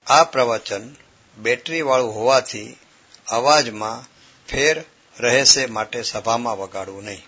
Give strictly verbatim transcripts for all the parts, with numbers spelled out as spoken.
આ પ્રવચન બેટરીવાળું હોવાથી અવાજમાં ફેર રહેશે માટે સભામાં વગાડવું નહીં.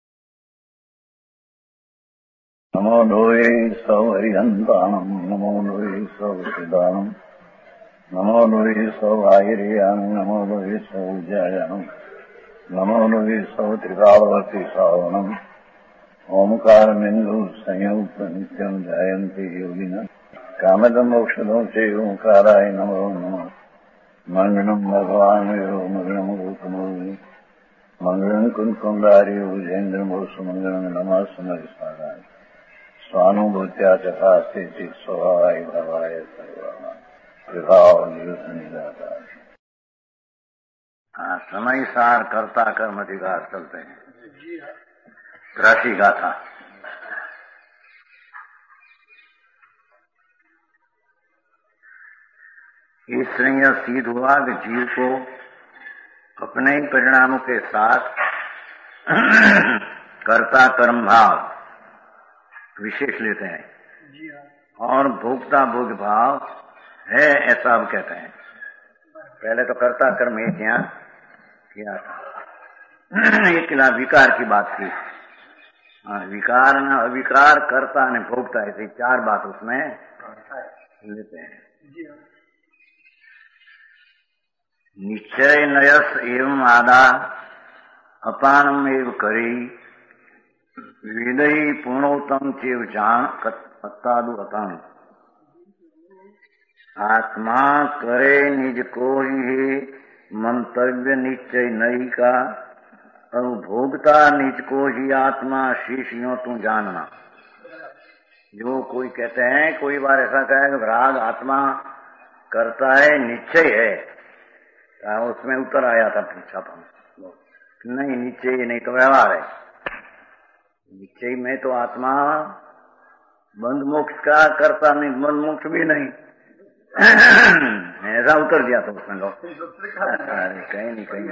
નમો લોહે સૌ હરિહંતાણમ નમો લોહે સૌ સિદ્ધાણમ નમો લોહે સૌ આહિર્યાણમ નમો લોહે સૌ જયાણમ નમો લોહે સૌ ત્રિકાળવતી શ્રાવણમ ઓમકાર બિંદુ સંયુક્ત નિત્યમ જયંતિ યોગિના કામદમ મોક્ષદો છે ઓંકારાય નમો નમઃ. મંગળમ ભગવાન મંગળમ ગૌતમો મંગળમ કુંકુંડાર્યો જૈન્દ્રમો સુમંગળમ નમઃ સમરિસ્વાદાય સ્વાનુભૂત્યા ચકાસ્તે ચિત સ્વભાવાય ભવાય સર્વમાં વિભાવ નિવૃત્ત નિરાકાર. हाँ, समय सार कर्ता कर्म अधिकार चलते हैं. राशि गाथा. इससे यह सिद्ध हुआ कि जीव को अपने ही परिणामों के साथ कर्ता कर्म भाव विशेष लेते हैं और भोक्ता भोग भाव है ऐसा हम कहते हैं. पहले तो कर्ता कर्म एक यहाँ किया था. एक किला विकार की बात थी. विकार न अविकार कर्ता ने भोगता ऐसी चार बात उसमें लेते हैं. निश्चय नयस एवं आदा अपानम एव करी विदयी पूर्णोत्तम चेव जान कत्तादु अतम. आत्मा करे निज को ही मंतव्य निश्चय नहीं का अनुभोगता निज को ही आत्मा शीशियों तू जानना. जो कोई कहते हैं, कोई बार ऐसा कहे कि राग आत्मा करता है निश्चय है, उसमें उतर आया था पूछा था नहीं निश्चय नहीं तो व्यवहार है. निश्चय में तो आत्मा बंध मोक्ष का करता नहीं, बंध मोक्ष भी नहीं. ऐसा उतर दिया था उसमें लोग. कहीं नहीं कहीं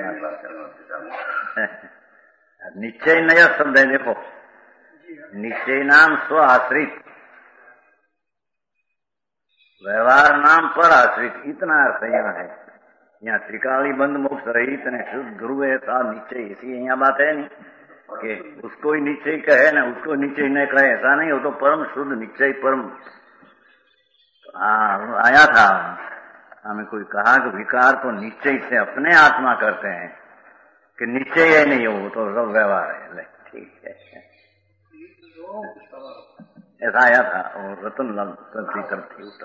निश्चय नया शब्द है. देखो, निश्चय नाम स्व आश्रित, व्यवहार नाम पर आश्रित, इतना अर्थ यहाँ है. यहाँ त्रिकाली बंद मोक्ष रहित ने शुद्ध गुरु ऐसा निश्चय, इसी यहाँ बात है नहीं कि उसको ही निश्चय कहे ना उसको निश्चय न कहे, ऐसा नहीं. हो तो परम शुद्ध निश्चय परम. हाँ, आया था हमें कोई कहा कि विकार तो निश्चय से अपने आत्मा करते हैं कि निश्चय है नहीं, हो तो सब व्यवहार है. ठीक है, ऐसा आया था. और रतन लाल की तरफ थी उतर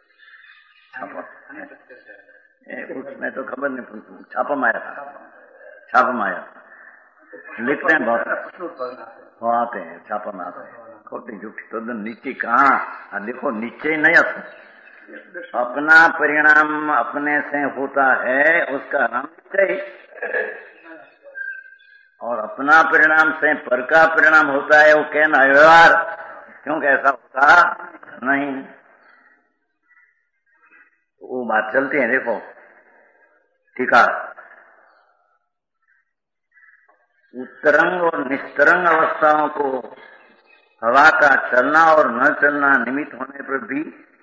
उसमें तो खबर नहीं, छापा माया था. छापा माया लिखते हैं बहुत आते हैं, छापा में आते हैं. खोटी झूठी तो निश्चय कहाँ. देखो, निश्चय नहीं अपना परिणाम अपने से होता है उसका नाम निश्चय, और अपना परिणाम से पर का परिणाम होता है वो कहना व्यवहार. क्योंकि ऐसा होता नहीं. वो बात चलती है. देखो ठीक है, उत्तरंग और निस्तरंग अवस्थाओं को हवा का चलना और न चलना निमित्त होने पर भी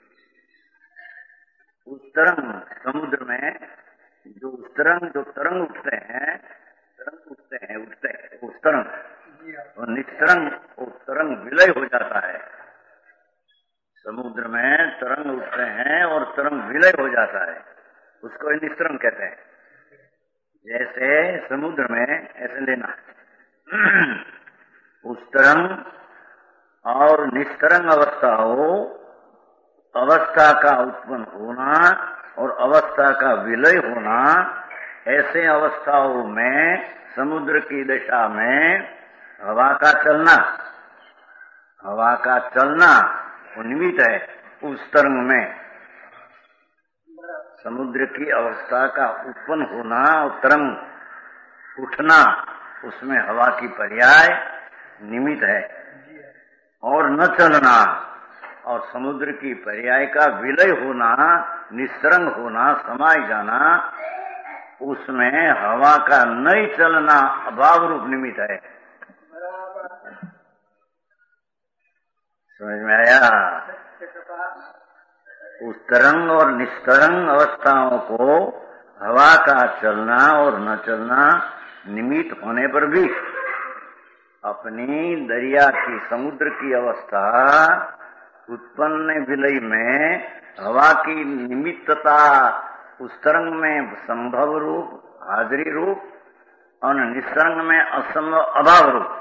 उत्तरंग समुद्र में जो उत्तरंग जो तरंग उठते हैं, तरंग उठते हैं उठते हैं उस तरंग, और निस्तरंग वो तरंग विलय हो जाता है. समुद्र में तरंग उठते हैं और तरंग विलय हो जाता है, उसको निस्तरंग कहते हैं. जैसे समुद्र में ऐसे लेना उस तरंग और निस्तरंग अवस्था हो, अवस्था का उत्पन्न होना और अवस्था का विलय होना, ऐसे अवस्थाओं में समुद्र की दशा में हवा का चलना, हवा का चलना निमित्त है. उस तरंग में समुद्र की अवस्था का उत्पन्न होना और तरंग उठना, उसमें हवा की पर्याय निमित्त है. और न चलना और समुद्र की पर्याय का विलय होना, निस्तरंग होना, समाय जाना, उसमें हवा का नहीं चलना अभाव रूप निमित्त है. समझ में आया? उस तरंग और निस्तरंग अवस्थाओं को हवा का चलना और न चलना निमित्त होने पर भी अपनी दरिया की समुद्र की अवस्था उत्पन्न विलय में हवा की निमित्तता उस तरंग में संभव रूप हाजिरी रूप और निस्तरंग में असंभव अभाव रूप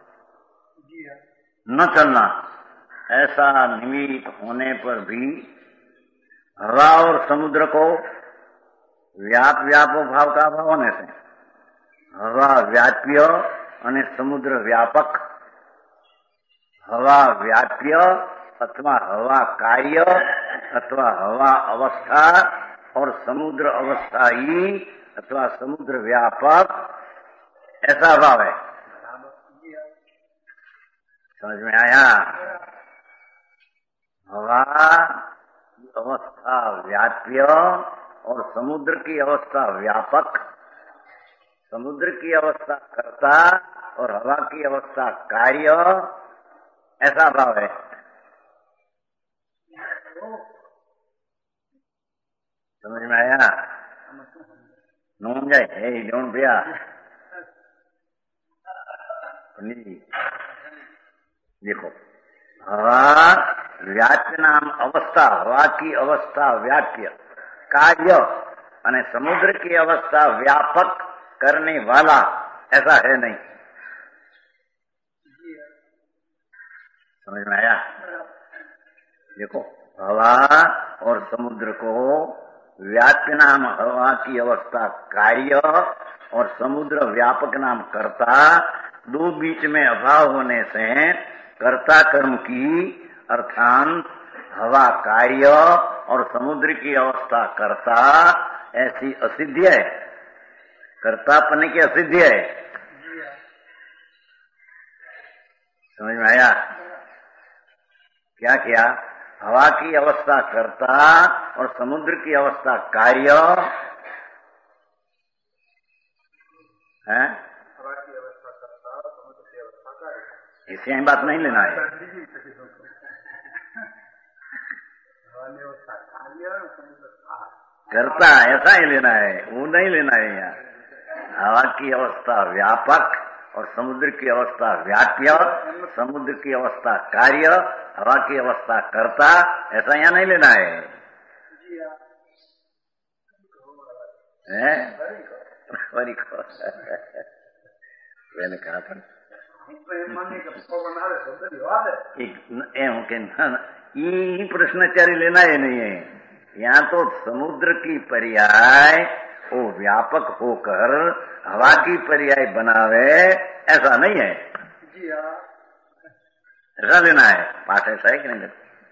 न चलना, ऐसा निमित्त होने पर भी हवा और समुद्र को व्याप व्यापो भाव का अभाव होने से हवा व्याप्य और समुद्र व्यापक, हवा व्याप्य अथवा हवा कार्य अथवा हवा अवस्था और समुद्र अवस्था ही अथवा समुद्र व्यापक, ऐसा भाव है। समझ में आया? हवा की अवस्था व्याप्य और समुद्र की अवस्था व्यापक, समुद्र की अवस्था कर्ता और हवा की अवस्था कार्य, ऐसा भाव है। समझ में आया? नून जाए हे जौन भैया देखो, हवा व्याप्य नाम अवस्था, हवा की अवस्था व्याप्य कार्य और समुद्र की अवस्था व्यापक करने वाला, ऐसा है नहीं। समझ में आया? देखो, हवा और समुद्र को व्याप्य नाम हवा की अवस्था कार्य और समुद्र व्यापक नाम कर्ता, दो बीच में अभाव होने से कर्ता कर्म की अर्थात हवा कार्य और समुद्र की अवस्था कर्ता, ऐसी असिद्ध है, कर्तापन की असिद्ध है। समझ में आया? क्या किया? हवा की अवस्था कर्ता और समुद्र की अवस्था कार्य है। हवा की अवस्था कर्ता, समुद्र की अवस्था कार्य, इसे हम बात नहीं लेना है। करता ऐसा ही लेना है, वो नहीं लेना है। यहाँ हवा की अवस्था व्यापक और समुद्र की अवस्था व्याप्य, समुद्र की अवस्था कार्य, हवा की अवस्था कर्ता, ऐसा यहाँ नहीं लेना है। मैंने कहा था ये प्रश्नचारी लेना ही नहीं है। यहाँ तो समुद्र की पर्याय वो व्यापक होकर हवा की पर्याय बनावे, ऐसा नहीं है। ऐसा लेना है। पाठ ऐसा है कि नहीं?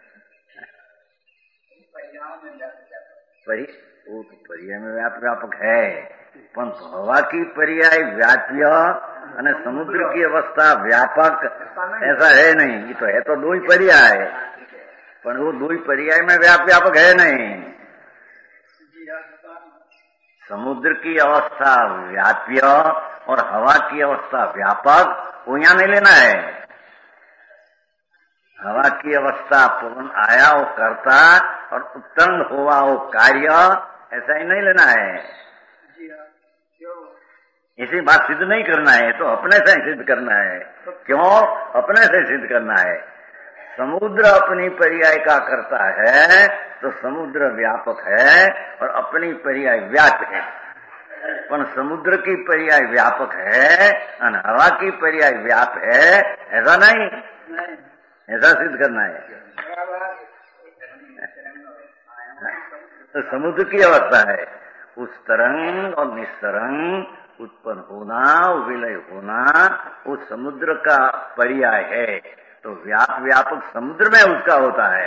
परि वो तो पर्याय में व्याप व्यापक है, परंतु हवा की पर्याय व्याप्य और समुद्र की अवस्था व्यापक, ऐसा है नहीं। ये तो है तो दो ही पर्याय, पर वो दो ही पर्याय में व्याप व्यापक है नहीं। समुद्र की अवस्था व्याप्य और हवा की अवस्था व्यापक, वो यहां नहीं लेना है। हवा की अवस्था पूर्ण आया वो कर्ता और उत्पन्न हुआ वो कार्य, ऐसा ही नहीं लेना है। इसी बात सिद्ध नहीं करना है, तो अपने से सिद्ध करना है। क्यों? अपने से सिद्ध करना है। समुद्र अपनी पर्याय का करता है तो समुद्र व्यापक है और अपनी पर्याय व्याप्त है, पर समुद्र की पर्याय व्यापक है और हवा की पर्याय व्याप है, ऐसा नहीं। ऐसा सिद्ध करना है। तो समुद्र की अवस्था है, उस तरंग और निस्तरंग उत्पन्न होना, विलय होना, वो समुद्र का पर्याय है। तो व्याप व्यापक समुद्र में उसका होता है।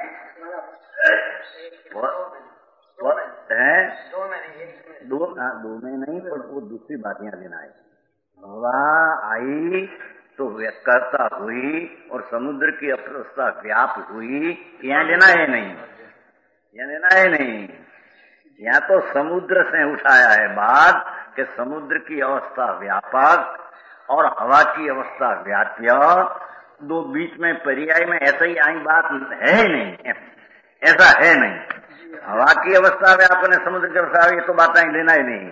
है दो दो में नहीं, पर वो दूसरी बात यहाँ लेना है। हवा आई तो कर्ता हुई और समुद्र की अवस्था व्याप हुई, यहाँ लेना है नहीं, यहाँ लेना है नहीं। यहाँ तो समुद्र से उठाया है बात कि समुद्र की अवस्था व्यापक और हवा की अवस्था व्याप्य, दो बीच में पर्याय में ऐसा ही आई बात है ही नहीं। ऐसा है नहीं। हवा की अवस्था व्यापन है, समुद्र की अवस्था, ये तो बातें लेना ही नहीं।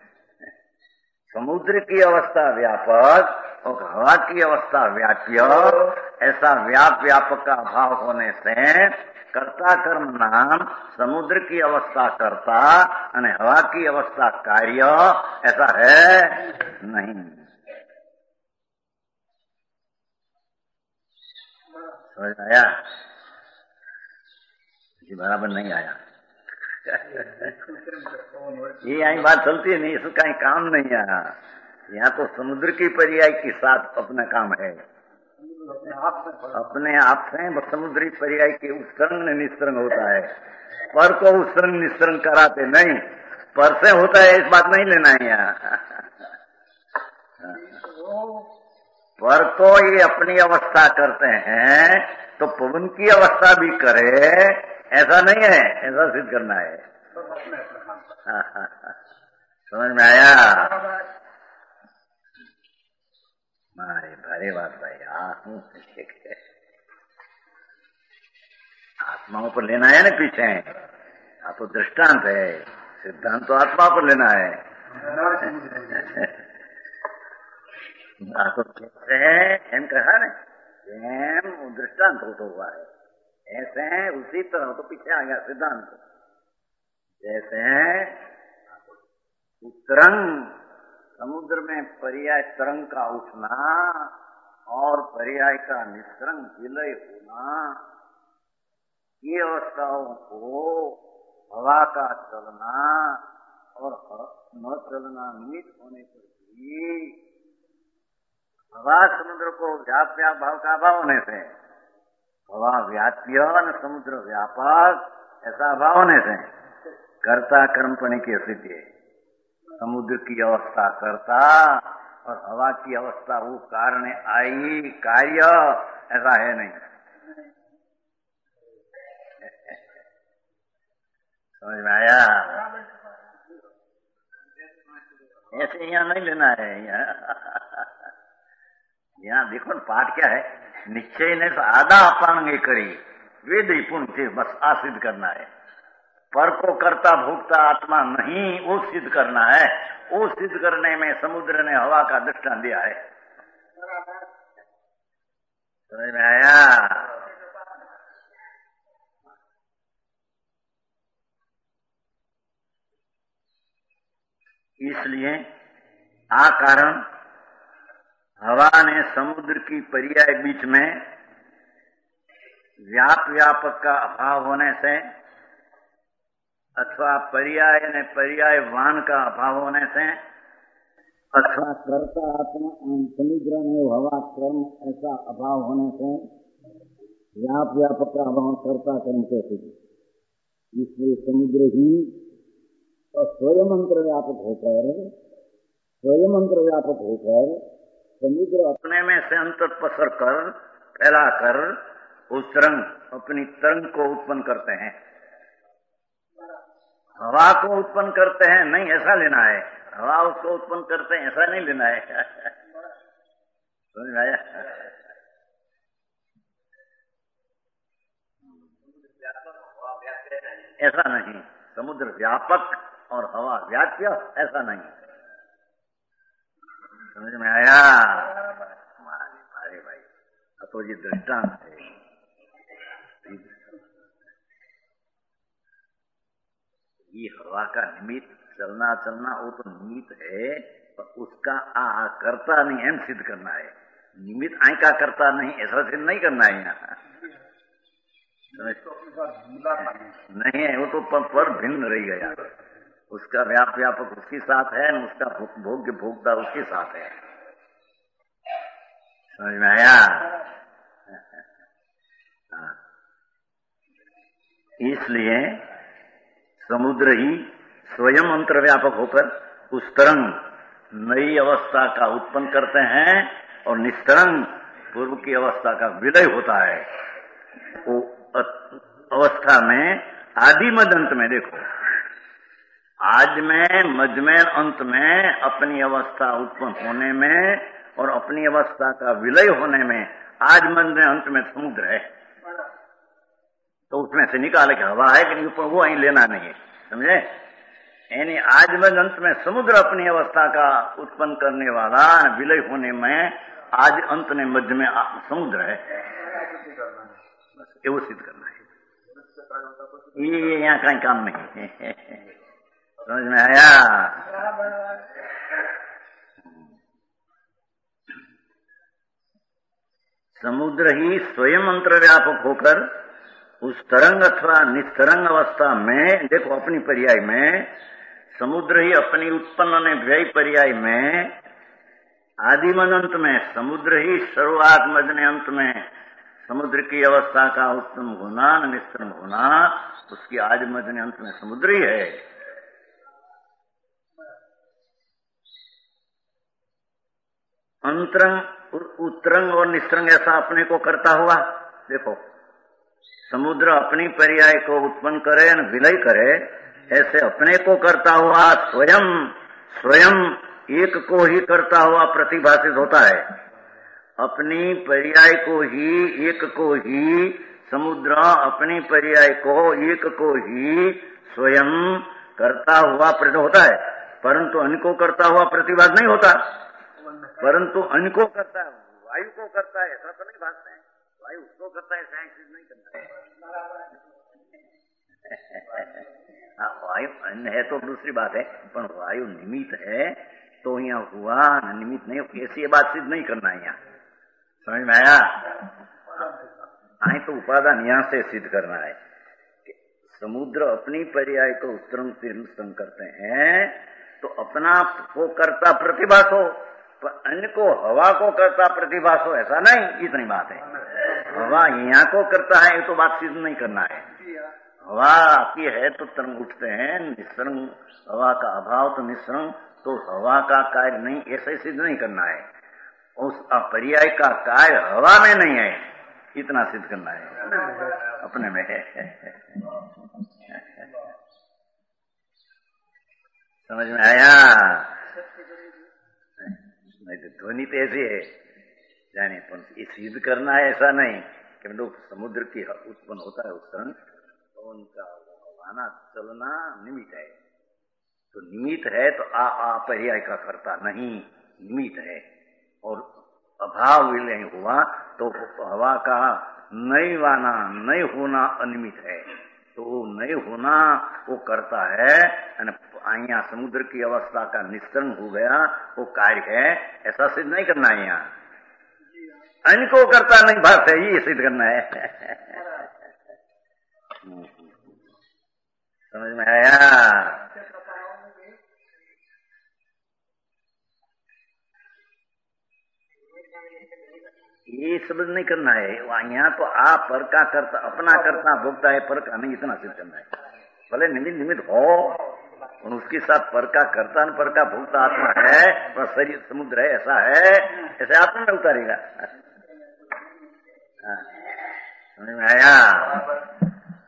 समुद्र की अवस्था व्यापक और हवा की अवस्था व्याप्य, ऐसा व्याप व्यापक का अभाव होने से कर्ता कर्म नाम समुद्र की अवस्था कर्ता और हवा की अवस्था कार्य, ऐसा है नहीं। समझ आया? जी बराबर नहीं आया। ये यही बात चलती है नहीं, इसका कहीं काम नहीं आया। यहाँ तो समुद्र की पर्याय के साथ अपना काम है, अपने आप से समुद्री पर्याय के उत्सर्ग निस्सर्ग होता है। पर को उत्सर्ग निस्सर्ग कराते नहीं, पर से होता है, इस बात नहीं लेना है यहाँ। पर को ये अपनी अवस्था करते हैं तो पवन की अवस्था भी करे, ऐसा नहीं है, ऐसा सिद्ध करना है। समझ में आया? मारे भारी बात भाई, आत्माओं पर लेना है ना पीछे, आप तो दृष्टांत है, सिद्धांत तो आत्मा पर लेना है। आप तो एम कहा ना, एम दृष्टांत हो तो हुआ है, ऐसे हैं उसी तरह तो पीछे आ गया सिद्धांत। जैसे तरंग, समुद्र में पर्याय तरंग का उठना और पर्याय का निस्सरंग विलय होना, ये अवस्थाओं को हवा का चलना और न चलना निमित्त होने पर भी हवा समुद्र को व्याप व्याप भाव का अभाव होने से, हवा व्याप्य न समुद्र व्यापक ऐसा अभाव होने से कर्ता कर्मपणि की स्थिति है। समुद्र की अवस्था कर्ता और हवा की अवस्था वो कारण आई कार्य, ऐसा है नहीं। समझ में आया? ऐसे यहाँ नहीं लेना है। यहाँ देखो ना पाठ क्या है, निश्चय ने आधा अपांगे करी वेद ही पुण्य, बस आसिद्ध करना है। पर को कर्ता भोक्ता आत्मा नहीं, वो सिद्ध करना है। वो सिद्ध करने में समुद्र ने हवा का दृष्टांत दिया है। समझ में आया? इसलिए आ कारण हवा ने समुद्र की पर्याय बीच में व्याप व्यापक का अभाव होने से अथवा पर्याय ने पर्याय वान का अभाव होने से अथवा कर्ता आत्मा समुद्र में हवा कर्म ऐसा अभाव होने से व्याप व्यापक का अभाव कर्ता कर्म के सिद्ध। इसलिए समुद्र ही स्वयं अंतर व्यापक होकर स्वयं अंतर व्यापक होकर समुद्र अपने में से अंतर पसर कर फैलाकर उस तरंग अपनी तरंग को उत्पन्न करते हैं। हवा को उत्पन्न करते हैं नहीं, ऐसा लेना है। हवा उसको उत्पन्न करते हैं, ऐसा नहीं लेना है। समझ में आया? ऐसा नहीं, समुद्र व्यापक और हवा व्याप्य, ऐसा नहीं। समझ में आया? अरे भाई तो ये दृष्टांत है। ये हवा का निमित्त चलना चलना वो तो निमित्त है, पर उसका आ करता नहीं, एम सिद्ध करना है। निमित्त आई का करता नहीं, ऐसा सिद्ध नहीं करना है यहाँ। नहीं है, वो तो पर भिन्न रह गया। उसका व्याप व्यापक उसके साथ है, उसका भोग्य भोक्ता उसके साथ है। समझ में आया? इसलिए समुद्र ही स्वयं अंतर्व्यापक होकर उस तरंग नई अवस्था का उत्पन्न करते हैं और निस्तरंग पूर्व की अवस्था का विलय होता है। वो अवस्था में आदि मध्य अंत में देखो, आज में मध्य में अंत में अपनी अवस्था उत्पन्न होने में और अपनी अवस्था का विलय होने में आज मध्य में अंत में समुद्र है। तो उसमें से निकाले कि हवा है कि नहीं, वो અહીં लेना नहीं, समझे। यानी आज में अंत में समुद्र अपनी अवस्था का उत्पन्न करने वाला, विलय होने में आज अंत में मध्य में समुद्र है, बस ये वो सिद्ध करना है। ये यहाँ कहीं काम नहीं समझ में आया। समुद्र ही स्वयं अंतर्व्यापक होकर उस तरंग अथवा निस्तरंग अवस्था में, देखो अपनी पर्याय में समुद्र ही अपनी उत्पन्न ने व्यय पर्याय में आदिमन अंत में समुद्र ही सर्वात मजने अंत में समुद्र की अवस्था का उत्पन्न होना निस्तरंग होना, उसकी आदि मजने अंत में समुद्र ही है। अंतरंग उत्तरंग और निस्तरंग ऐसा अपने को करता हुआ, देखो समुद्र अपनी पर्याय को उत्पन्न करे न विलय करे, ऐसे अपने को करता हुआ स्वयं स्वयं एक को ही करता हुआ प्रतिभाषित होता है। अपनी पर्याय को ही एक को ही समुद्र अपनी पर्याय को एक को ही स्वयं करता हुआ प्रकट होता है, परंतु अन्य को करता हुआ प्रतिभास नहीं होता, परंतु अन्य को करता है, वायु को करता है, ऐसा तो नहीं भाषते हैं। वायु उसको करता है, साइंस नहीं करता है। हाँ, वायु अन्य है तो दूसरी बात है, पर वायु निमित्त है तो यहाँ हुआ, निमित्त नहीं, ऐसी बात सिद्ध नहीं करना है। यहाँ समझ में आया। आई तो उपादान यहाँ से सिद्ध करना है कि समुद्र अपनी पर्याय को उत्तरंग तीर्थंग करते हैं तो अपना को करता प्रतिभास हो, पर अन्य को हवा को करता प्रतिभास हो, ऐसा नहीं। इतनी बात है। हवा यहाँ को करता है, ये तो बात सिद्ध नहीं करना है। हवा आती है तो तरंग उठते हैं, निस्सरंग हवा का अभाव तो निस्सरंग, तो हवा का कार्य नहीं, ऐसे सिद्ध नहीं करना है। उस पर्याय का कार्य हवा में नहीं है, इतना सिद्ध करना है, अपने में है। समझ में आया। नहीं तो ध्वनि तो ऐसी है जाने, पर ये सिद्ध करना है ऐसा नहीं कि लोग समुद्र की उत्पन्न होता है उत्तरण, तो उनका आना चलना निमित्त है, तो निमित्त है तो आ, आ पर्याय का करता नहीं, निमित्त है। और अभाव विलय हुआ तो हवा का नहीं वाना नहीं होना अनिमित है, तो वो नहीं होना वो करता है। यहाँ समुद्र की अवस्था का निस्तरण हो गया, वो कार्य है, ऐसा सिद्ध नहीं करना है। यहाँ अन्य को करता नहीं भाष है, ये सिद्ध करना है। समझ में आया। ये समझ नहीं करना है। यहाँ तो आप पर का करता, अपना करता भोगता है, पर का नहीं, इतना सिद्ध करना है। भले निमित्त निमित्त हो और उसके साथ पर का करता न पर का भोगता आत्मा है, पर शरीर समुद्र है, ऐसा है, ऐसे आत्मा में उतारेगा। समझ में आया।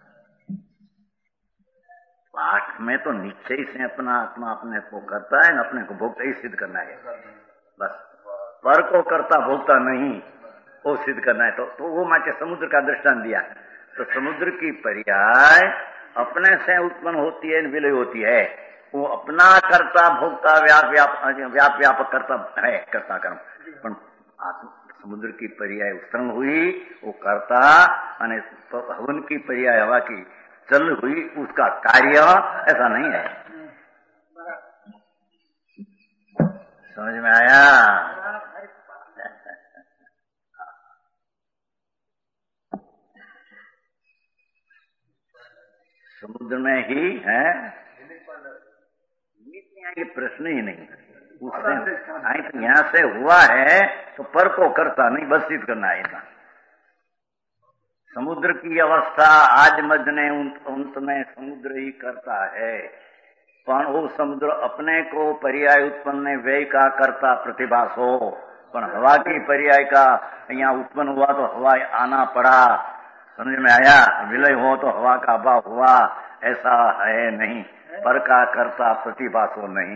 पाठ में तो निश्चय से अपना आत्मा अपने को करता है, अपने को भोगता ही सिद्ध करना है। बस पर को करता भोगता नहीं, वो सिद्ध करना है। तो, तो वो माचे समुद्र का दृष्टांत दिया, तो समुद्र की पर्याय अपने से उत्पन्न होती है, विलय होती है। वो अपना करता भोगता व्याप व्याप व्याप व्यापक करता है, करता कर्म, पर समुद्र की पर्याय उत्पन्न हुई, वो करता, तो हवन की पर्याय हवा की चल हुई, उसका कार्य ऐसा नहीं है। समझ में आया। समुद्र में ही है, ये प्रश्न ही नहीं। उससे यहाँ से हुआ है तो पर को करता नहीं, बस सिद्ध करना है इतना। समुद्र की अवस्था आज मजने अंत में समुद्र ही करता है, पर वो समुद्र अपने को पर्याय उत्पन्न व्यय का करता प्रतिभास हो, पर हवा की पर्याय का यहाँ उत्पन्न हुआ तो हवा आना पड़ा। समझ में आया। विलय हो तो हवा का अभाव हुआ, ऐसा है नहीं। पर का करता प्रतिभास हो नहीं।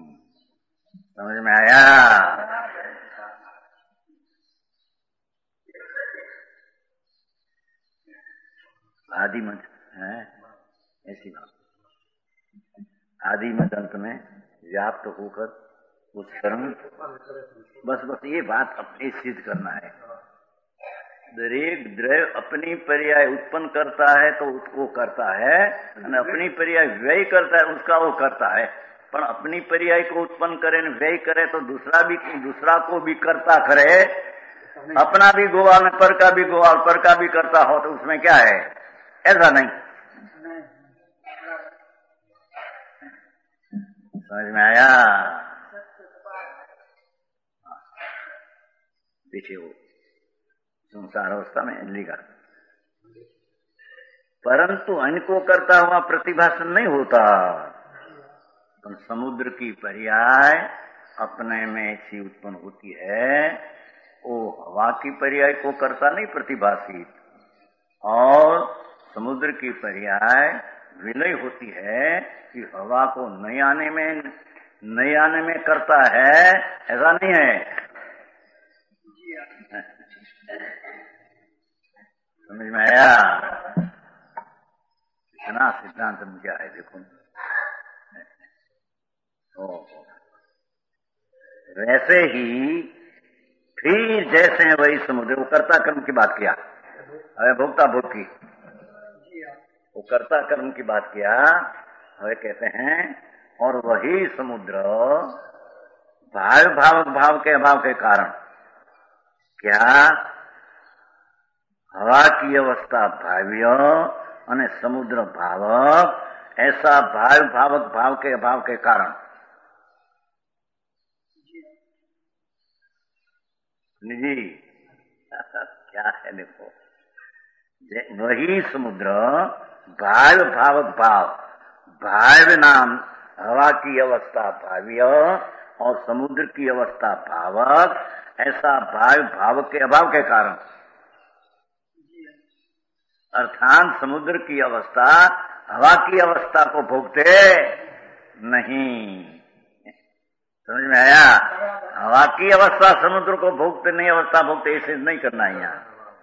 समझ में आया। आदि मत है ऐसी बात, आदि मत अंत में व्याप्त तो होकर उस कर्म, बस बस ये बात अपने सिद्ध करना है। दरेक द्रव्य अपनी पर्याय उत्पन्न करता है तो उसको करता है, और अपनी पर्याय व्यय करता है उसका वो करता है। पर अपनी पर्याय को उत्पन्न करे न व्यय करे तो दूसरा भी दूसरा को भी करता करे, अपना भी गोवाल में पर का भी गोवाल पर का भी करता हो तो उसमें क्या है? ऐसा नहीं। समझ में आया? पीछे वो संसार अवस्था में लिखा, परंतु अन्य को करता हुआ प्रतिभासन नहीं होता। तो समुद्र की पर्याय अपने में ऐसी उत्पन्न होती है, वो हवा की पर्याय को करता नहीं प्रतिभाषित, और समुद्र की पर्याय विलय होती है कि हवा को नए आने में नए आने में करता है, ऐसा नहीं है। समझ में आया? इतना सिद्धांत में क्या है देखो। ओ, वैसे ही फिर जैसे वही समुद्र, वो कर्ता कर्म की बात किया, अरे भोक्ता भोग की, वो कर्ता कर्म की बात किया, वे कहते हैं और वही समुद्र भाव भावक भाव के अभाव के कारण, क्या हवा की अवस्था भाव्य और समुद्र भावक, ऐसा भाव भावक भाव के अभाव के कारण जी क्या है देखो, वही समुद्र भाव भावक भाव, भाव नाम हवा की अवस्था भाव्य और समुद्र की अवस्था भावक, ऐसा भाव भावक के अभाव के कारण, अर्थात समुद्र की अवस्था हवा की अवस्था को भोगते नहीं। समझ में आया? हवा की अवस्था समुद्र को भोगते नहीं, अवस्था भोगते, ऐसे नहीं करना है यहाँ।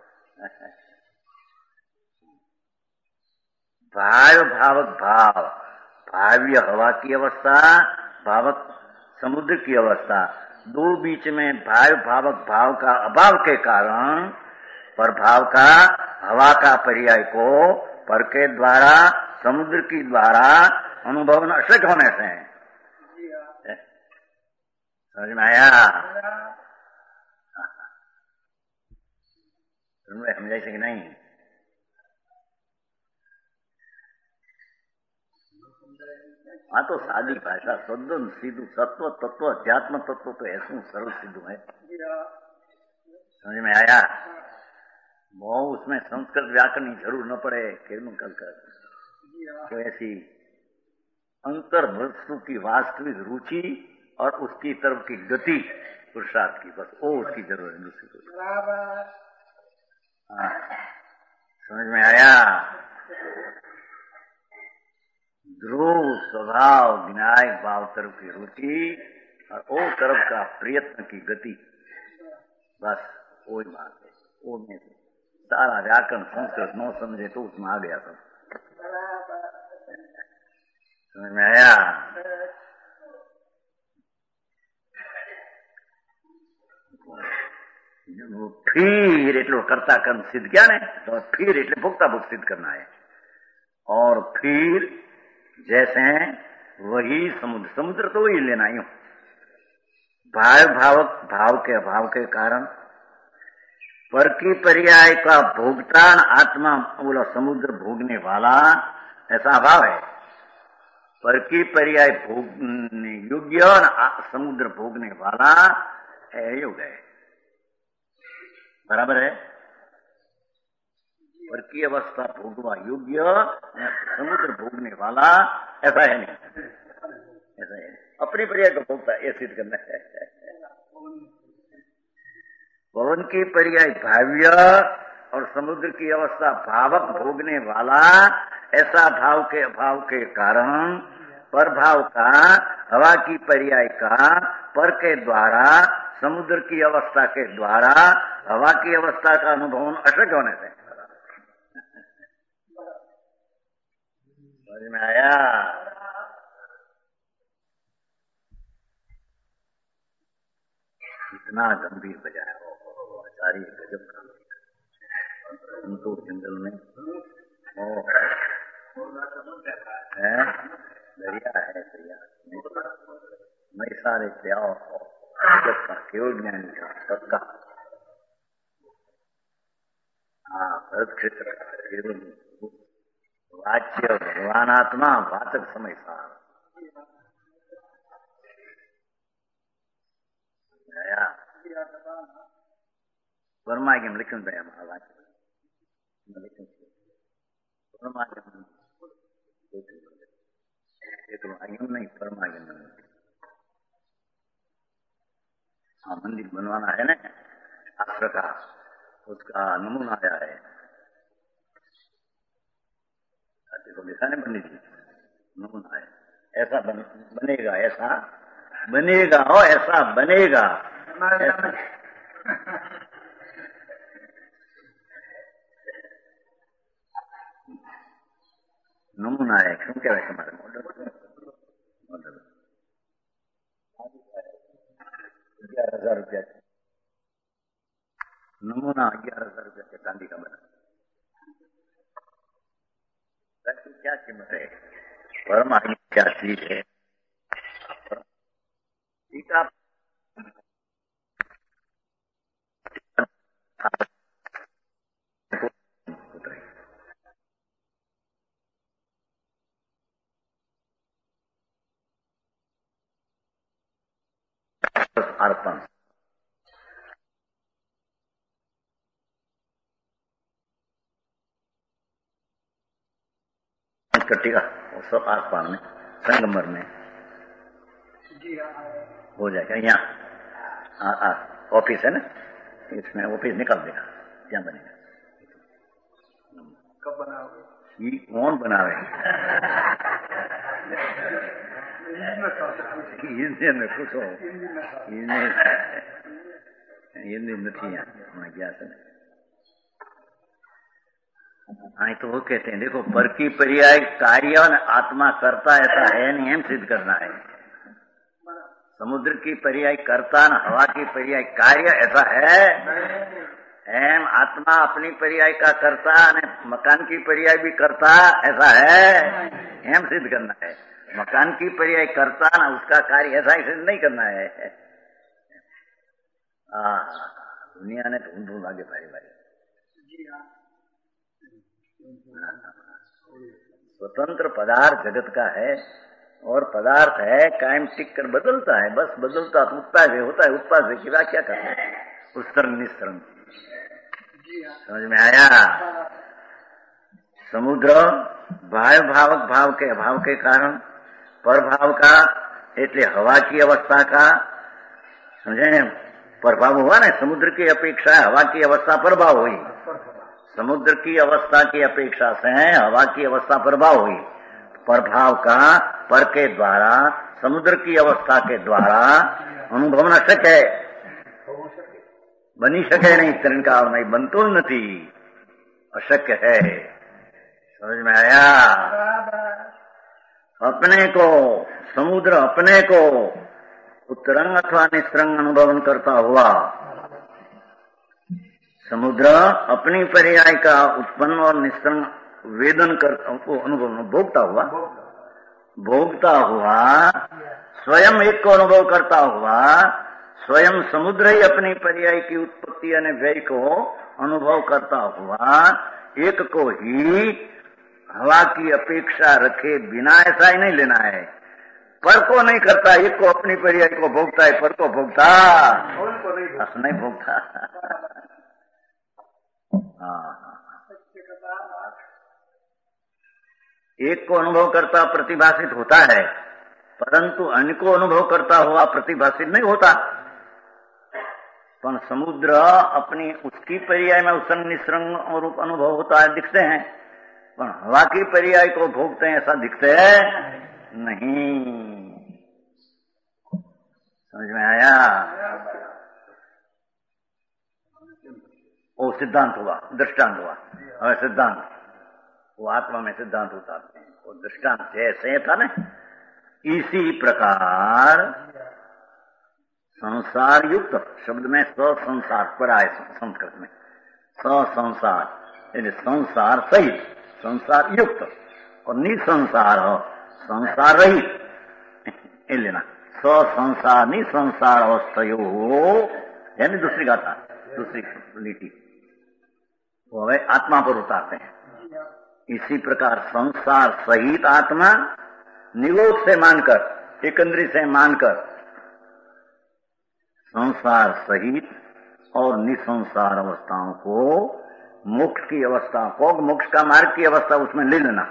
भाव भावक भाव, भाव्य हवा की अवस्था, भावक समुद्र की अवस्था, दो बीच में भाव भावक भाव का अभाव के कारण प्रभाव का हवा का पर्याय को पर के द्वारा समुद्र की द्वारा अनुभव अशक होने से, समझ में आया? समझे कि नहीं? हाँ तो सादी भाषा शुद्ध सीधु सत्व तत्व अध्यात्म तत्व तो ऐसा सरल सिद्ध है। समझ में आया? वो उसमें संस्कृत व्याकरण की जरूर न पड़े, खेल कल कर तो ऐसी अंतर वस्तु की वास्तविक रुचि और उसकी तरफ की गति पुरुषार्थ की, बस वो उसकी जरूरत है, दूसरी को। हाँ समझ में आया? ध्रुव स्वभाव विनायक भाव तरफ की रुचि और वो तरफ का प्रयत्न की गति, बस वो ही बात है। वो में सारा व्याकरण संस्कृत न समझे तो उसमें आ गया सब। समझ में आया? फिर एटलो कर्ता कर्म सिद्ध क्या ने, तो फिर एटले भोक्ता भोग सिद्ध करना है। और फिर जैसे वही समुद्र, समुद्र तो वही लेना ही, भाव भावक भाव के अभाव के कारण पर की पर्याय का भोगतान आत्मा, बोला समुद्र भोगने वाला, ऐसा भाव है। पर की पर्याय भोगने योग्य और समुद्र भोगने वाला है, योग है, बराबर है। पर की अवस्था भोगवा योग्य, समुद्र भोगने वाला, ऐसा है नहीं, ऐसा है अपनी पर्याय को भोगता, ये सिद्ध करना है। पवन की पर्याय भाव्य और समुद्र की अवस्था भावक भोगने वाला, ऐसा भाव के अभाव के कारण पर भाव का हवा की पर्याय का पर के द्वारा समुद्र की अवस्था के द्वारा हवा की अवस्था का अनुभव अशक होने से, समझ में आया? इतना गंभीर बजाया हो आचार्य, गजब का उनको जंगल में ओ है दरिया है, दरिया मैं सारे त्याग जब का केवल ज्ञानी का सबका हाँ भरत क्षेत्र का केवल वाच्य भगवानात्मा वाचक समय सार परमागम लिखन पे महावाक्य लिखन परमागम एक आगम नहीं परमागम हाँ मंदिर बनवाना है ना शास्त्र का, उसका नमूना आया है। को लिखा नहीं पंडित जी, नमूना है। ऐसा बन, बनेगा ऐसा बनेगा हो ऐसा बनेगा ऐसा। नमूना है क्यों क्या है तुम्हारे मॉडल मॉडल ग्यारह हजार रुपया नमूना, ग्यारह हजार रुपया के चांदी का बना। क्या कीमत है? परमात्मा क्या चीज है? गीता अर्पण कटेगा सब अर्पण में संगमर में हो जाएगा। यहाँ ऑफिस है ना, इसमें ऑफिस निकाल देगा, क्या बनेगा? कब बनाओगे? ये कौन बनावे? इंडियन में कुछ हो हिंदी नहीं है क्या से हाँ तो वो कहते हैं देखो पर की पर्याय कार्य और आत्मा करता ऐसा है नहीं, हम सिद्ध करना है। समुद्र की पर्याय करता न हवा की पर्याय कार्य ऐसा है एम आत्मा अपनी पर्याय का करता न मकान की पर्याय भी करता ऐसा है, हम सिद्ध करना है। मकान की पर्याय करता ना उसका कार्य ऐसा ही सिद्ध नहीं करना है। आ, दुनिया ने ढूंढ ढूंढ आगे भाई भाई स्वतंत्र पदार्थ जगत का है और पदार्थ है कायम टिक कर बदलता है, बस बदलता उत्पाद है होता है, उत्पाद से किला क्या करना है उत्तरंग निस्तरंग। समझ में आया? समुद्र वायु भावक भाव के अभाव के कारण परभाव का એટલે हवा की अवस्था का समझे प्रभाव हुआ ना, समुद्र की अपेक्षा हवा की अवस्था प्रभाव हुई, समुद्र की अवस्था की अपेक्षा से हवा की अवस्था प्रभाव हुई। प्रभाव का पर के द्वारा समुद्र की अवस्था के द्वारा अनुभव न सके बनी सके नहीं, तरण का नहीं बनतो नहीं, अशक्य है। समझ में आया? अपने को समुद्र अपने को उत्तरंग अथवा निस्तरंग अनुभव करता हुआ समुद्र अपनी पर्याय का उत्पन्न और निस्तरंग वेदन कर अनुभव भोगता हुआ भोगता हुआ स्वयं एक को अनुभव करता हुआ स्वयं समुद्र ही अपनी पर्याय की उत्पत्ति यानी व्यय को अनुभव करता हुआ एक को ही हवा की अपेक्षा रखे बिना ऐसा ही नहीं लेना है। पर को नहीं करता, एक को अपनी पर्याय को भोगता है, पर को भोगता बस नहीं भोगता। एक को अनुभव करता प्रतिभाषित होता है, परंतु अन्य को अनुभव करता हुआ प्रतिभाषित नहीं होता। पर समुद्र अपनी उसकी पर्याय में उत्संग निसंग और अनुभव होता है, दिखते हैं, पर हवा की पर्याय को भोगते हैं ऐसा दिखते हैं नहीं। समझ में आया? वो सिद्धांत हुआ, दृष्टांत हुआ। और सिद्धांत वो आत्मा में सिद्धांत उतारते हैं। वो दृष्टांत जैसे था ना, इसी प्रकार संसार युक्त शब्द में ससंसार पड़ा है संस्कृत में, ससंसार यानी संसार सहित, संसार युक्त और निसंसार हो संसार रहित, ये लेना। ससंसार निसंसार अवस्थयो यानी दूसरी गाथा, दूसरी लीटी वो है आत्मा पर उतारते हैं। इसी प्रकार संसार सहित आत्मा निरोध से मानकर, एकंद्री से मानकर संसार सहित और निसंसार अवस्थाओं को, मोक्ष की अवस्था को, मोक्ष का मार्ग की अवस्था उसमें ले लेना।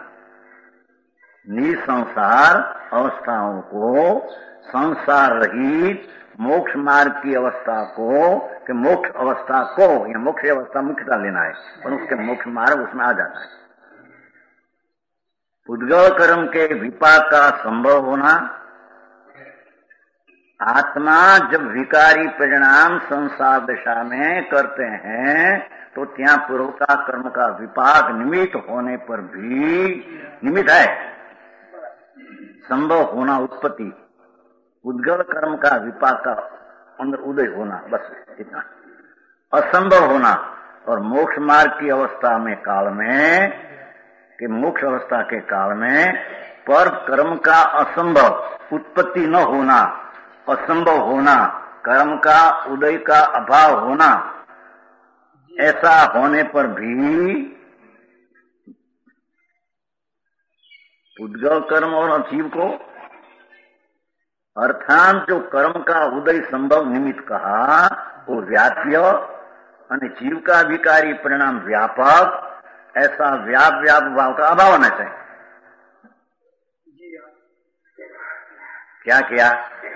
निसंसार अवस्थाओं को संसार रहित मोक्ष मार्ग की अवस्था को, कि मोक्ष अवस्था को या मोक्ष अवस्था मुख्यता लेना है, और उसके मोक्ष मार्ग उसमें आ जाता है। उद्गल कर्म के विपाक का संभव होना, आत्मा जब विकारी परिणाम संसार दशा में करते हैं तो ત્યાં पूर्वता कर्म का विपाक निमित्त होने पर भी निमित्त है, संभव होना उत्पत्ति, उद्गल कर्म का विपाक का अंदर उदय होना, बस इतना। असंभव होना और मोक्ष मार्ग की अवस्था में काल में, कि मोक्ष अवस्था के काल में पर कर्म का असंभव उत्पत्ति न होना, असंभव होना, कर्म का उदय का अभाव होना, ऐसा होने पर भी उद्गल कर्म और अजीव को, अर्थात जो कर्म का उदय संभव निमित्त कहा वो व्याप्य और जीव का विकारी परिणाम व्यापक, ऐसा व्याप व्याप भाव का अभाव होना चाहिए। क्या किया?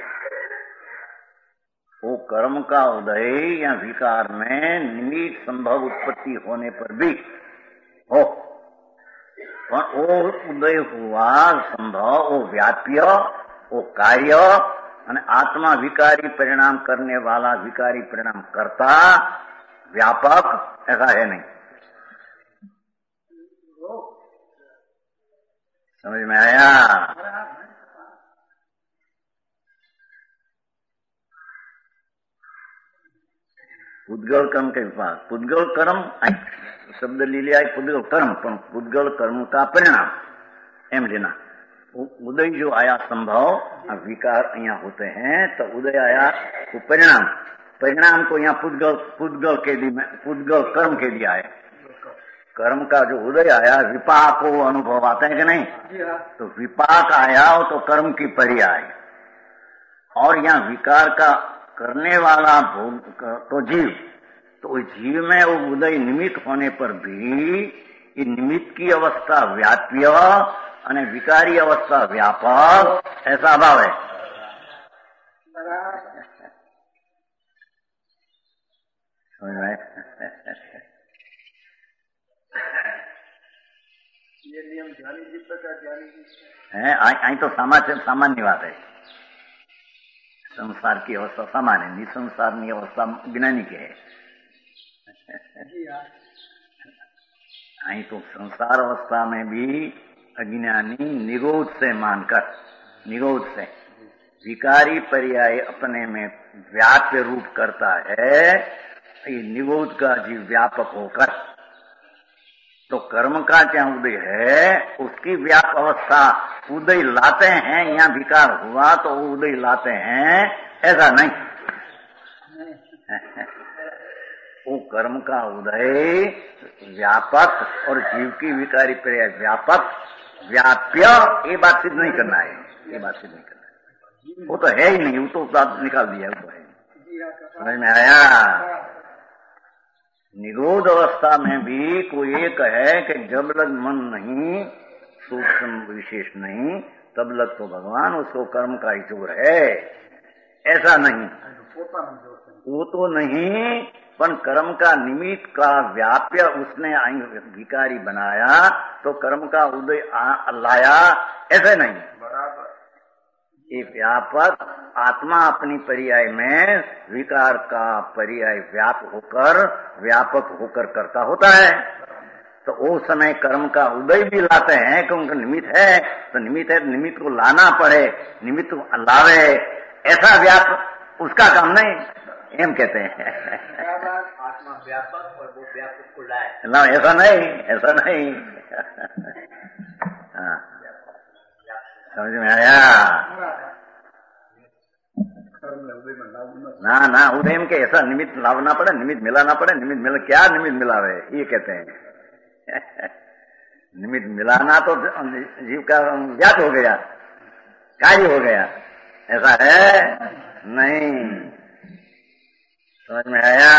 वो कर्म का उदय या विकार में निमित्त संभव उत्पत्ति होने पर भी हो, और वो उदय हुआ संभव, वो व्याप्य, वो कार्य, और आत्मा विकारी परिणाम करने वाला, विकारी परिणाम करता, व्यापक, ऐसा है नहीं। समझ में आया? पुद्गल कर्म के विपाक, पुद्गल कर्म शब्द ले लिया है, पुद्गल कर्म, पर पुद्गल कर्म का परिणाम एम लेना। उदय जो आया संभव, विकार यहाँ होते हैं तो उदय आया वो परिणाम, परिणाम को यहाँ पुद्गल पुद्गल के लिए, पुद्गल कर्म के लिए आए। कर्म का जो उदय आया, विपाक को अनुभव आता है कि नहीं? तो विपाक आया हो तो कर्म की पर्याय, और यहाँ विकार का करने वाला भोग तो जीव, तो जीव में वो उदय निमित्त होने पर भी ये निमित्त की अवस्था व्याप्य और विकारी अवस्था व्यापक, ऐसा अभाव है। समझ में? ये नियम ज्ञानी जी का ज्ञानी है, आई तो सामान्य सामान्य बात है। संसार की अवस्था सामान्य, निसंसार की अवस्था ज्ञानी की है। आई तो संसार अवस्था में भी अज्ञानी निरोध से मानकर, निरोध से विकारी पर्याय अपने में व्याप्य रूप करता है, ये निरोध का जीव व्यापक होकर, तो कर्म का क्या उदय है, उसकी व्याप अवस्था उदय लाते हैं। यहाँ विकार हुआ तो उदय लाते हैं, ऐसा नहीं। वो कर्म का उदय व्यापक और जीव की विकारी पर्याय व्यापक, व्याप्य, ये बात सिद्ध नहीं करना है, ये बात सिद्ध नहीं करना है। वो तो है ही नहीं, वो तो बात निकाल दिया, वो तो है। समझ में आया? निरोध अवस्था में भी कोई एक है कि जब लग मन नहीं, सूक्ष्म विशेष नहीं, तब लग तो भगवान, उसको कर्म का ही जोर है, ऐसा नहीं। वो तो नहीं, पर कर्म का निमित्त का व्याप्य उसने विकारी बनाया तो कर्म का उदय लाया, ऐसे नहीं। बराबर ये व्यापक आत्मा अपनी पर्याय में विकार का पर्याय व्याप होकर, व्यापक होकर करता होता है। तो उस समय कर्म का उदय भी लाते हैं कि उनका निमित्त है, तो निमित्त है, निमित्त को लाना पड़े, निमित्त को लावे, ऐसा व्याप उसका काम नहीं, एम कहते हैं। आत्मा व्यापक और वो व्यापक को लाए ना, ऐसा नहीं, ऐसा नहीं। हाँ, समझ में आया? ना ना, उदय के ऐसा निमित्त लावना पड़े, निमित्त मिलाना पड़े, निमित्त मिला, क्या निमित्त मिलावे, ये कहते हैं। निमित्त मिलाना तो जीव का व्याप हो गया, कार्य हो गया, ऐसा है नहीं। समझ में आया?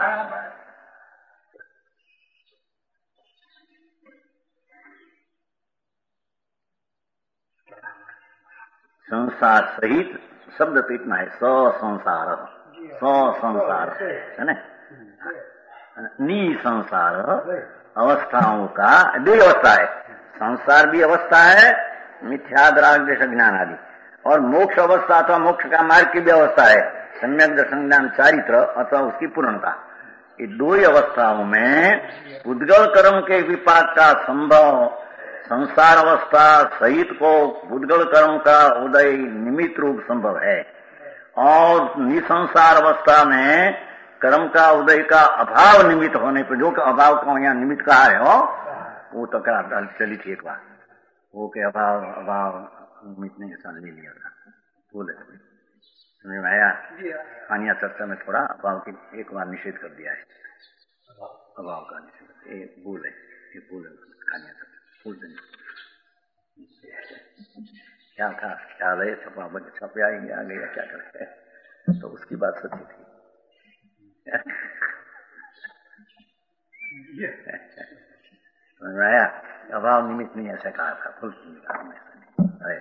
संसार सहित शब्द तो इतना है, स संसार, स संसार है ना, नी संसार अवस्थाओं का दो अवस्था है। संसार भी अवस्था है, मिथ्या द्राग देश ज्ञान आदि, और मोक्ष अवस्था अथवा मोक्ष का मार्ग की भी अवस्था है, सम्यक दर्शन ज्ञान चारित्र अथवा उसकी पूर्णता। ये दो ही अवस्थाओं में उद्गल कर्म के विपाक का संभव संसार अवस्था सहित को उद्गल कर्म का उदय निमित्त रूप संभव है, और निसंसार अवस्था में कर्म का उदय का अभाव निमित्त होने पर, जो कि अभाव को यहाँ निमित्त कहा है हो, वो तो क्या चली थी एक बार, वो के अभाव अभाव निमित्त ने ऐसा ले लिया था, बोले समझ में आया? खानिया चर्चा में थोड़ा अभाव की एक बार निषेध कर दिया है, अभाव का निषेध, ये भूल है, ये भूल है खानिया चर्चा, भूल देना क्या था, ख्याल है छपा बच छप आएंगे आ गया क्या करे, तो उसकी बात सच्ची थी। समझ में आया? अभाव निमित्त नहीं ऐसा कहा था, फुल है,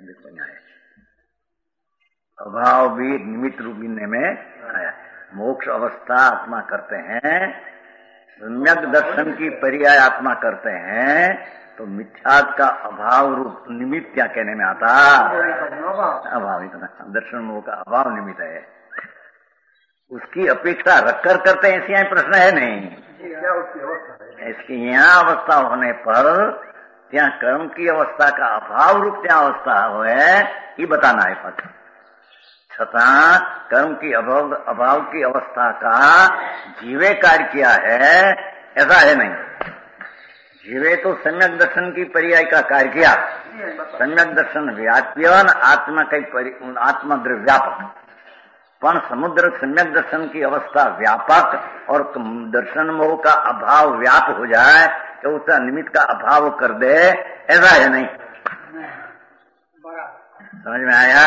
अभाव भी निमित्त रूप गिनने में आया। मोक्ष अवस्था आत्मा करते हैं, सम्यक दर्शन की पर्याय आत्मा करते हैं, तो मिथ्यात्व का अभाव रूप निमित्त क्या कहने में आता? अभाव इतना दर्शन मोह का अभाव निमित्त है, उसकी अपेक्षा रखकर करते हैं, ऐसी यहाँ प्रश्न है नहीं। इसकी यहाँ अवस्था होने पर ત્યાં कर्म की अवस्था का अभाव रूप ત્યાં अवस्था हो ये बताना है पद। छतां कर्म की अभाव अभाव की अवस्था का जीवे कार्य किया है ऐसा है नहीं। जीवे तो सम्यक दर्शन की पर्याय का कार्य किया, सम्यक दर्शन व्याप्यन आत्मा कई आत्मद्र व्यापक, पण समुद्र सम्यक दर्शन की अवस्था व्यापक और दर्शन मोह का अभाव व्याप हो जाए तो उसका निमित्त का अभाव कर दे ऐसा है नहीं। समझ में आया?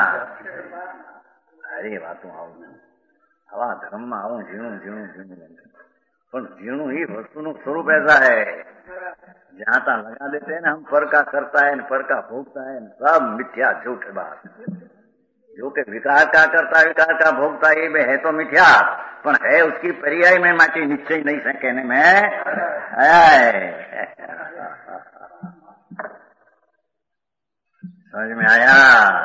अरे बातों आओ हवा धर्म में आओ जीणु जीणु जीणु पर जीणु ही वस्तु नु स्वरूप ऐसा है जहां तक लगा देते हैं ना हम पर का करता है पर का भोगता है सब मिथ्या झूठ बात। जो कि विकार का करता है विकार का भोगता है ये है तो मिथ्या पर है उसकी पर्याय में माटी निश्चय नहीं से कहने में है। समझ में आया?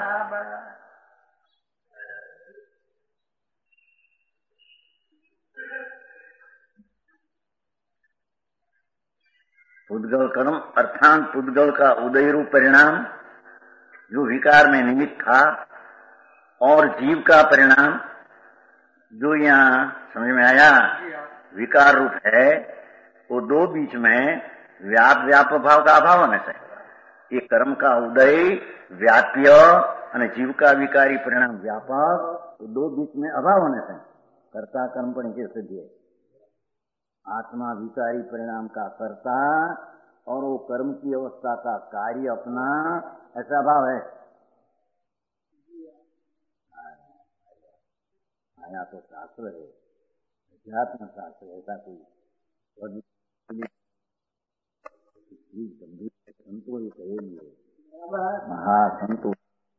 पुद्गल कर्म अर्थात पुद्गल का उदय रूप परिणाम जो विकार में निमित्त था और जीव का परिणाम जो यहाँ समझ में आया विकार रूप है वो दो बीच में व्याप व्याप भाव का अभाव होने से ये कर्म का उदय व्याप्य और जीव का विकारी परिणाम व्यापक तो दो बीच में अभाव होने से कर्ता कर्म पर नीचे सिद्धि है। आत्मा विकारी परिणाम का कर्ता और वो कर्म की अवस्था का कार्य अपना ऐसा भाव है। आया तो शास्त्र है अध्यात्म शास्त्र ऐसा कोई गंभीर संतो ये कहेंगे महासंतो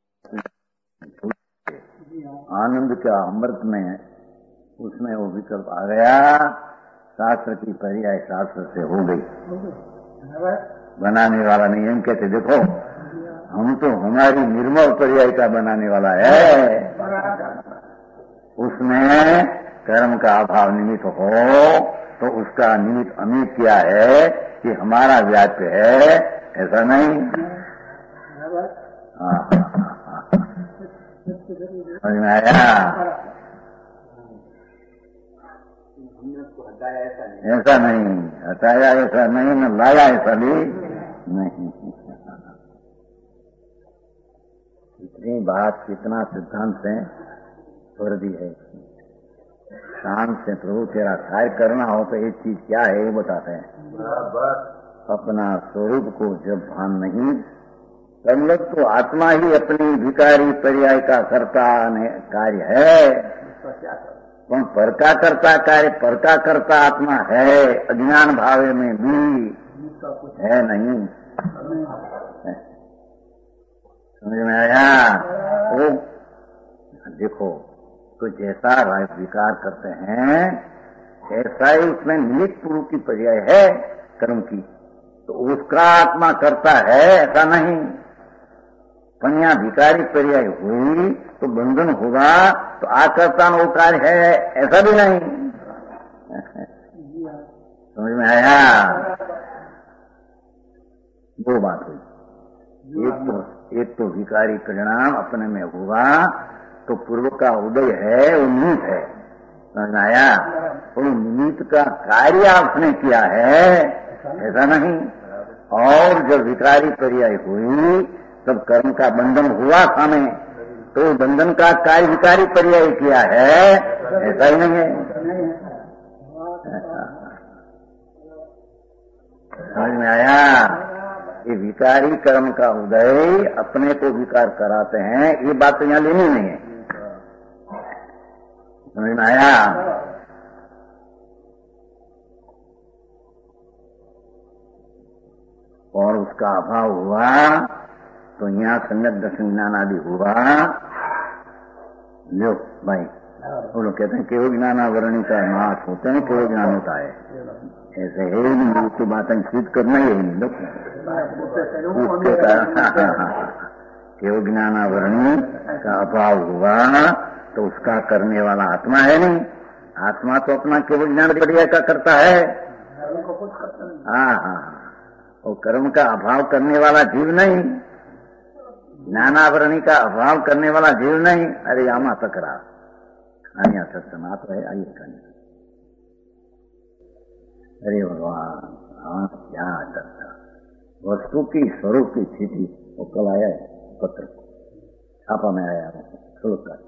आनंद का अमृत में उसमें वो विकल्प आ गया शास्त्र की पर्याय शास्त्र से हो गई। बनाने वाला नहीं हम कहते देखो हम तो हमारी निर्मल पर्यायता बनाने वाला है उसमें कर्म का अभाव निमित्त हो तो उसका निमित्त अमित क्या है कि हमारा व्याप्य है, ऐसा नहीं। हाँ समझ में आया? ऐसा नहीं, हटाया ऐसा नहीं, न लाया ऐसा भी नहीं। इतनी बात कितना सिद्धांत से छोड़ दी है। शांत से प्रभु तेरा कार्य करना हो तो एक चीज क्या है ये बताते हैं। अपना स्वरूप को जब भान नहीं, तब लोग तो आत्मा ही अपनी विकारी पर्याय का कर्ता कार्य है। पण पर का करता कार्य, पर का करता आत्मा है, अज्ञान भावे में भी है नहीं। समझ में आया? वो देखो तो जैसा विकार करते हैं ऐसा ही उसमें निमित्त पुरुष की पर्याय है कर्म की, तो उसका आत्मा करता है ऐसा नहीं। कन्या विकारी पर्याय हुई तो बंधन होगा, तो आकर्ता वो कार्य है ऐसा भी नहीं। समझ में आया? दो बात हुई। एक तो एक तो विकारी परिणाम अपने में हुआ तो पूर्व का उदय है, वो निमित्त है। समझ में आया? वो निमित्त का कार्य आपने किया है ऐसा नहीं। और जब विकारी पर्याय हुई तब कर्म का बंधन हुआ सामने, तो बंधन का कार्य विकारी पर्याय किया है ऐसा ही नहीं है। समझ में आया? ये विकारी कर्म का उदय अपने को विकार कराते हैं, ये बात तो यहाँ लेनी नहीं है। समझ में आया? और उसका अभाव हुआ तो यहाँ सम्यक दर्शन ज्ञान आदि हुआ। लो भाई, वो लोग कहते हैं केवल ज्ञानावरणी का मास होते हैं, केवल ज्ञान होता है, ऐसे है ही नहीं। उसकी बातें सिद्ध करना ही नहीं लोग। केवल ज्ञानावरणी का अभाव हुआ तो उसका करने वाला आत्मा है नहीं। आत्मा तो अपना केवल ज्ञान बढ़िया का करता है। हाँ हाँ, और कर्म का अभाव करने वाला जीव नहीं, ज्ञानावरणी का अभाव करने वाला जीव नहीं। अरे आमा तकरा खानिया सत्सनात है, आइए खानी। अरे भगवान, हाँ क्या करता। वस्तु की स्वरूप की स्थिति वो कल आया है पत्र, छापा में आया है शुल्क का,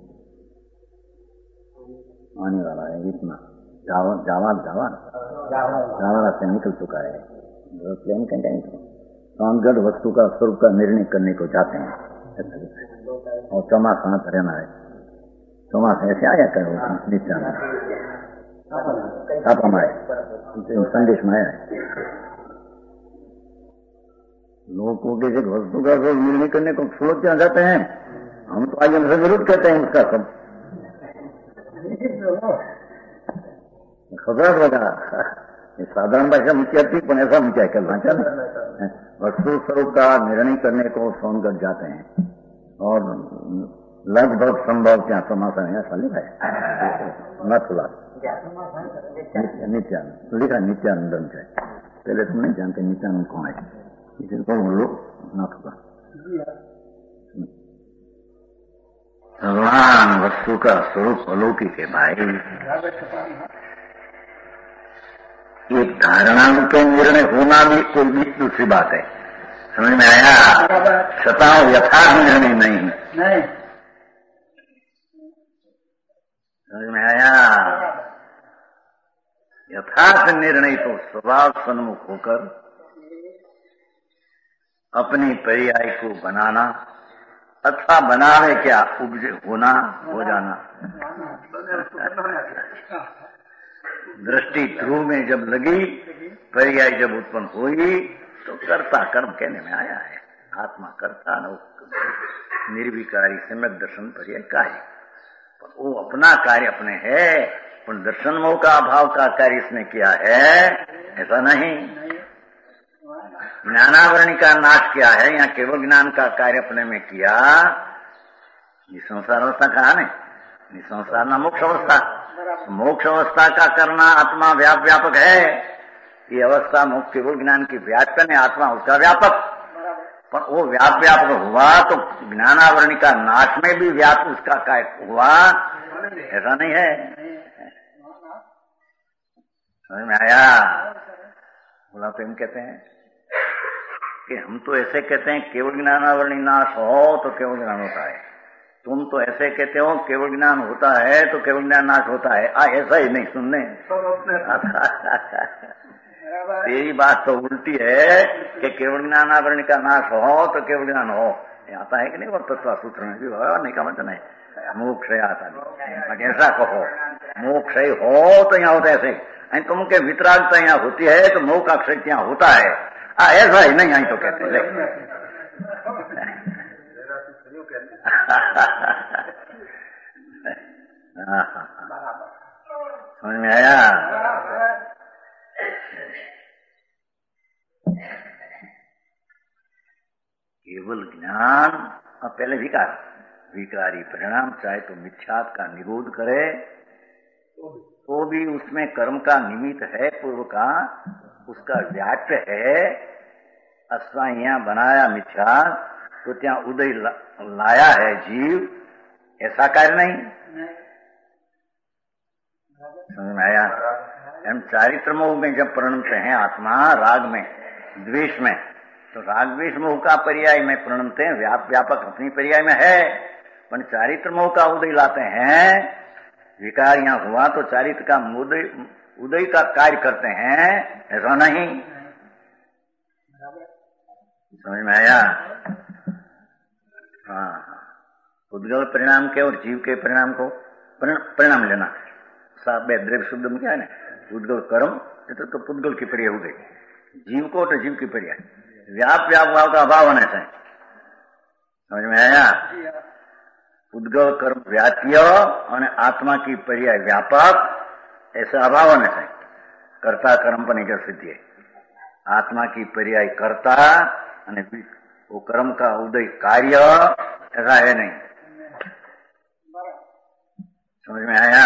आने वाला है इतना। जावा जावा जावा जावा से निकल चुका है। प्लेन कंटेंट कामगढ़ वस्तु का स्वरूप का निर्णय करने को जाते हैं। और चौमास हाथ रहना है, चौमास ऐसे आया करो निश्चा में छापा में आए, संदेश में आया है। लोग को जैसे वस्तु का स्वरूप निर्णय करने को सोच क्या जाते हैं। हम तो आज हमसे विरोध कहते हैं उसका सब खबर होगा। साधारण भाषा मुख्य थी, पर ऐसा मुख्य करना चाहिए। वस्तु स्वरूप का निर्णय करने को सोनगढ़ जाते हैं और लगभग संभव क्या समाचार है ऐसा लिखा है न खुला नित्यानंद लिखा, नित्यानंदन है। पहले तुम नहीं जानते नित्यानंद कौन है, इसे तो हम लोग न खुला। भगवान वस्तु का स्वरूप अलौकिक है भाई। एक धारणा के निर्णय होना भी कोई भी दूसरी बात है। समझ में आया? सताओ यथार्थ निर्णय नहीं। नहीं समझ में आया? यथार्थ निर्णय तो स्वभाव सन्मुख होकर अपनी पर्याय को बनाना, अथवा बनावे क्या उपजे होना हो जाना। दृष्टि ध्रुव में जब लगी, पर्याय जब उत्पन्न हुई तो कर्ता कर्म कहने में आया है। आत्मा कर्ता न निर्विकारी सम्यक दर्शन पर्याय कार्य, वो अपना कार्य अपने है, पर दर्शन मोह का अभाव का कार्य इसने किया है ऐसा नहीं। ज्ञानावरणी का नाश किया है, यहाँ केवल ज्ञान का कार्य अपने में किया। संसार अवस्था कहा नहीं, संसार ना मोक्ष अवस्था। मोक्ष अवस्था का करना आत्मा व्याप व्यापक है, ये अवस्था मुक्त केवल ज्ञान की व्याप्यन है, आत्मा उसका व्यापक, पर वो व्याप व्यापक हुआ तो ज्ञानावरण का नाश में भी व्याप उसका काय हुआ, ऐसा नहीं है। समझ में आया? बोला प्रेम कहते हैं कि हम तो ऐसे कहते हैं केवल ज्ञानावरणी नाश हो तो केवल ज्ञान होता है, तुम तो ऐसे कहते हो केवल ज्ञान होता है तो केवल ज्ञान नाश होता है। आ ऐसा ही नहीं सुनने तेरी बात तो उल्टी है कि केवल ज्ञानावरण का नाश हो तो केवल ज्ञान हो, आता है कि नहीं? और तत्व सूत्र में भी हो, नहीं का मतलब नहीं, मोक्ष आता नहीं, ऐसा कहो मोक्ष हो तो यहाँ होता है ऐसे, तुम के वितरागता यहाँ होती है तो मोह का अक्षय यहाँ होता है, आ ऐसा ही नहीं आई तो कहते ले समझ में आया? केवल ज्ञान और पहले विकार, विकारी परिणाम चाहे तो मिथ्यात्व का निरोध करे तो भी उसमें कर्म का निमित्त है, पूर्व का उसका व्याप्य है। अथवा यहाँ बनाया मिथ्या तो त्या उदय ला, लाया है जीव, ऐसा कार्य नहीं। समझ में आया? हम चारित्र मोह में जब प्रणमते हैं आत्मा राग में द्वेष में, तो राग द्वेष मोह का पर्याय में प्रणमते हैं, व्याप व्यापक अपनी पर्याय में है, पर चारित्र मोह का उदय लाते हैं। विकार यहाँ हुआ तो चारित्र का उदय उदय का कार्य करते हैं, ऐसा नहीं। समझ में आया? हाँ, उद्गल परिणाम के और जीव के परिणाम को परिणाम लेना, द्रव्य शुद्ध में क्या है ना, उद्गल कर्म तो, तो पुद्गल की पर्याय हो गई, जीव को तो जीव की पर्याय, व्याप व्याप भाव का अभाव होने से। समझ में आया? उद्गल कर्म व्याप्य और आत्मा की पर्याय व्यापक, ऐसा अभाव होने से कर्ता कर्म पर निकल सिद्धि है। आत्मा की पर्याय कर्ता वो कर्म का उदय कार्य, ऐसा है नहीं। समझ में आया?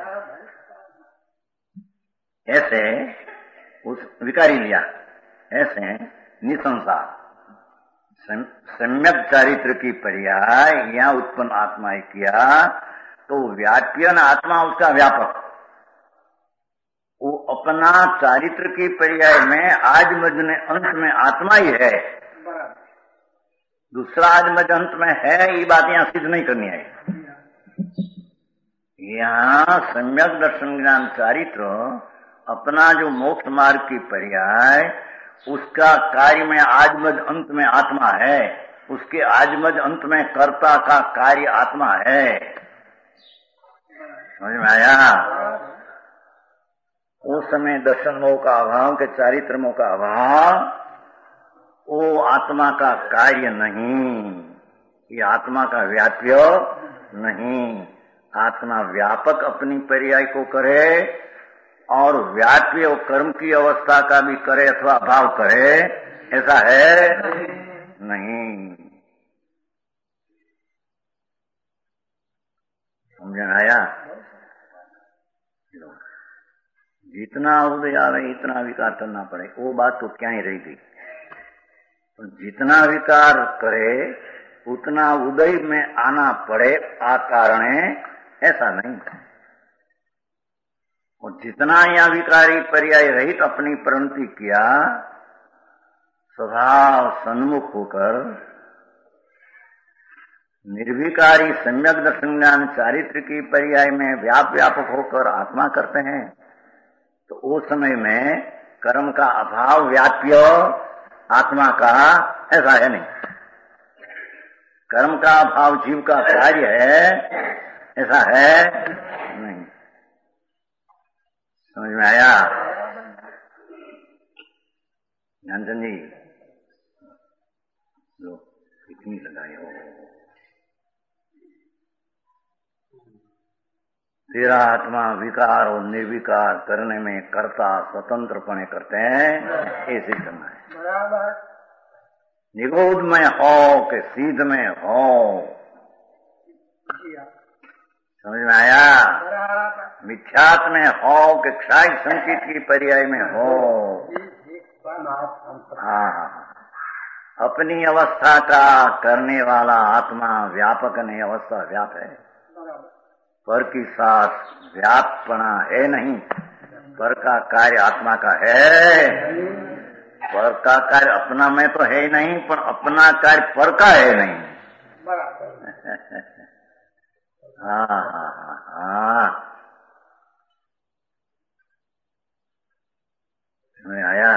ऐसे उस विकारी लिया, ऐसे निसंसार सम्यक चारित्र की पर्याय यहाँ उत्पन्न आत्मा किया तो व्याप्य न आत्मा उसका व्यापक, वो अपना चारित्र की पर्याय में आज मजने अंत में आत्मा ही है, दूसरा आज मज अंत में है, ये बात यहाँ सिद्ध नहीं करनी है। यहाँ सम्यक दर्शन ज्ञान चारित्र अपना जो मोक्ष मार्ग की पर्याय उसका कार्य में आजमज अंत में आत्मा है, उसके आजमज अंत में कर्ता का कार्य आत्मा है। समझ में आया? उस समय दर्शन मोह का अभाव के चारित्र मोह का अभाव वो आत्मा का कार्य नहीं, ये आत्मा का व्याप्य नहीं। आत्मा व्यापक अपनी पर्याय को करे और व्याप्य और कर्म की अवस्था का भी करे अथवा अभाव करे, ऐसा है नहीं। समझ आया? जितना उदय आवे इतना विकार करना पड़े, वो बात तो क्या ही रही गई। तो जितना विकार करे उतना उदय में आना पड़े आ कारणे, ऐसा नहीं। और जितना यहाँ विकारी पर्याय रहित अपनी प्रणति किया, स्वभाव सन्मुख होकर निर्विकारी सम्यक दर्शन ज्ञान चारित्र की पर्याय में व्याप व्यापक होकर आत्मा करते हैं, तो उस समय में कर्म का अभाव व्याप्य आत्मा का, ऐसा है नहीं। कर्म का अभाव जीव का कार्य है, ऐसा है नहीं। समझ में आया? ज्ञानचंद जी लो कितनी लगाए हो, तेरा आत्मा विकार और निर्विकार करने में कर्ता स्वतंत्रपणे करते हैं, ऐसे करना है। निगोध में हो कि सीध में हो, समझ में आया? मिथ्यात्व में हो कि क्षाय संचित की पर्याय में हो। हाँ हाँ, अपनी अवस्था का करने वाला आत्मा व्यापक नहीं, अवस्था व्याप है। पर की साथ व्यापना है नहीं, पर का कार्य आत्मा का है। पर का कार्य अपना में तो है ही नहीं, पर अपना कार्य पर का है नहीं। हाँ हाँ हाँ हाँ, समझ आया?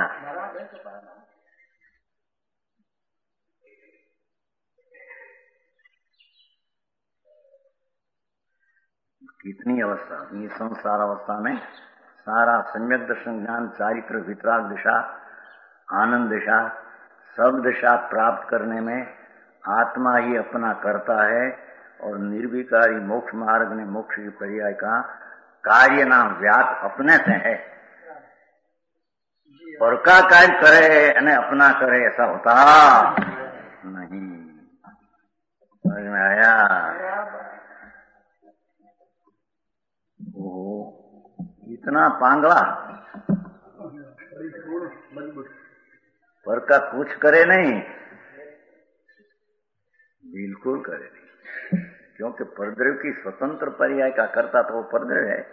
कितनी अवस्था, निसंसार अवस्था में सारा सम्यक दर्शन ज्ञान चारित्र वितराग दिशा आनंद दिशा सब दिशा प्राप्त करने में आत्मा ही अपना करता है। और निर्विकारी मोक्ष मार्ग में मोक्ष की पर्याय का कार्य नाम व्याप अपने से है। पर का कार्य करे यानी अपना करे ऐसा होता नहीं। समझ में आया? ओ इतना पांगला, पर का कुछ करे नहीं, बिल्कुल करे नहीं। क्योंकि परद्रव्य की स्वतंत्र पर्याय का करता तो वो परद्रव्य है।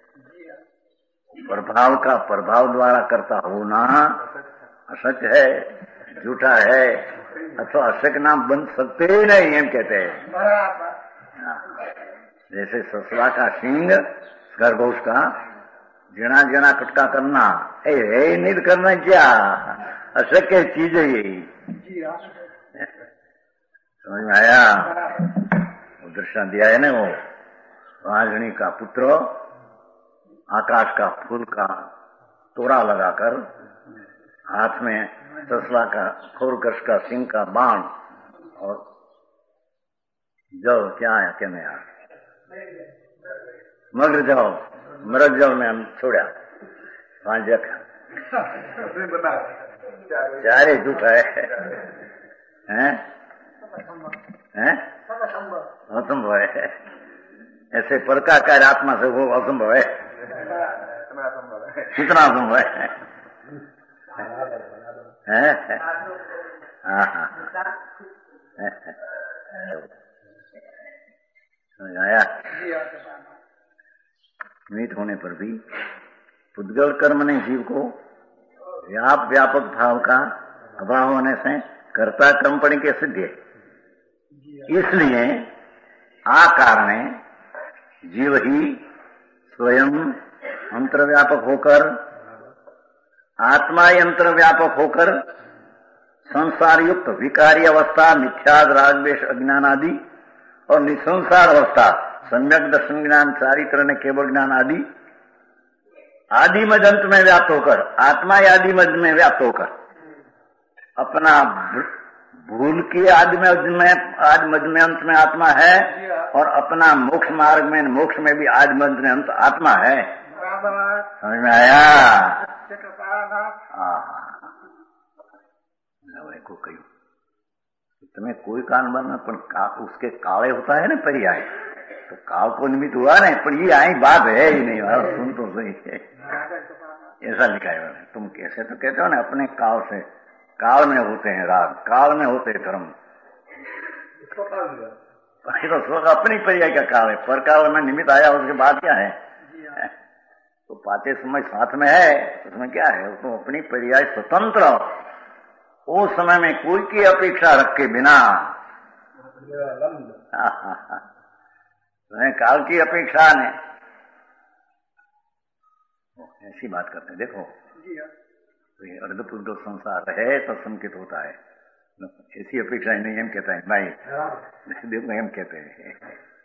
प्रभाव का प्रभाव द्वारा करता होना असत्य है, झूठा है, अथवा असत्य नाम बन सकते ही नहीं, एम कहते हैं। जैसे ससला का सिंह खरगोश का जना जना कटका करना है, है नहीं करना क्या, अशक्य चीज है यही। समझ में आया? वो दृष्टांत दिया है ना, वो राजणी का पुत्र आकाश का फूल का तोड़ा लगाकर हाथ में ससला का खोरकश का सिंह का बाण और जल क्या है क्या नहीं मगर जल मृग जल में हम छोड़ा पांच चारे झूठ है, हैं हैं असंभव है। ऐसे पर का कार्य आत्मा से वो असंभव है। कितना असंभव है? हैं? हाँ हाँ, समझ आया? निमित्त होने पर भी पुद्गल कर्म ने जीव को व्याप व्यापक भाव का अभाव होने से कर्ता कर्मपणि के सिद्ध है। इसलिए आ कारणे जीव ही स्वयं अंतर्व्यापक होकर आत्मा अंतर्व्यापक होकर संसार युक्त विकारी अवस्था मिथ्याद रागद्वेष अज्ञान आदि और निसंसार अवस्था सम्यक दर्शन ज्ञान चारित्र ने केवल ज्ञान आदि आदि मद अंत में व्याप्त होकर आत्मा आदि मद में व्याप्त होकर अपना भूल की आदि में आदि मद में अंत में आत्मा है और अपना मोक्ष मार्ग में मोक्ष में भी आदि मद में अंत आत्मा है। समझ में आया? को कहू तुम्हें कोई कान बनना पर का, उसके काले होता है ना पर्याय, तो काल को निमित्त हुआ नहीं, पर ये आई बात है ही नहीं। सुन तो सही है, ऐसा लिखा है। तुम कैसे तो कहते हो ना अपने काल से, काल में होते हैं राग, काल में होते हैं धर्म, तो अपनी पर्याय का काल है। पर काल में निमित्त आया उसके बाद क्या है? तो पाते समय साथ में है, उसमें क्या है? तो अपनी पर्याय स्वतंत्र उस समय में कोई की अपेक्षा रख के बिना काल की अपेक्षा ने ऐसी बात करते हैं। देखो तो अर्धपुरुष संसार है तो संकेत होता है, ऐसी अपेक्षा नहीं एम कहता है भाई। देखो एम कहते हैं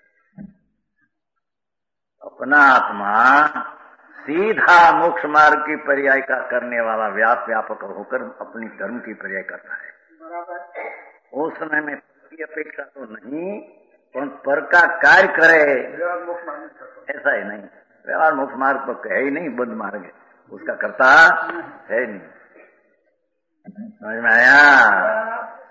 अपना आत्मा सीधा मोक्ष मार्ग की पर्याय का करने वाला व्याप व्यापक होकर अपनी धर्म की पर्याय करता है। उस समय में की अपेक्षा तो नहीं, पर पर का कार्य करे ऐसा ही नहीं। व्यवहार मोक्ष मार्ग तो है ही नहीं, बुद्ध मार्ग है, उसका करता है नहीं। समझ में आया?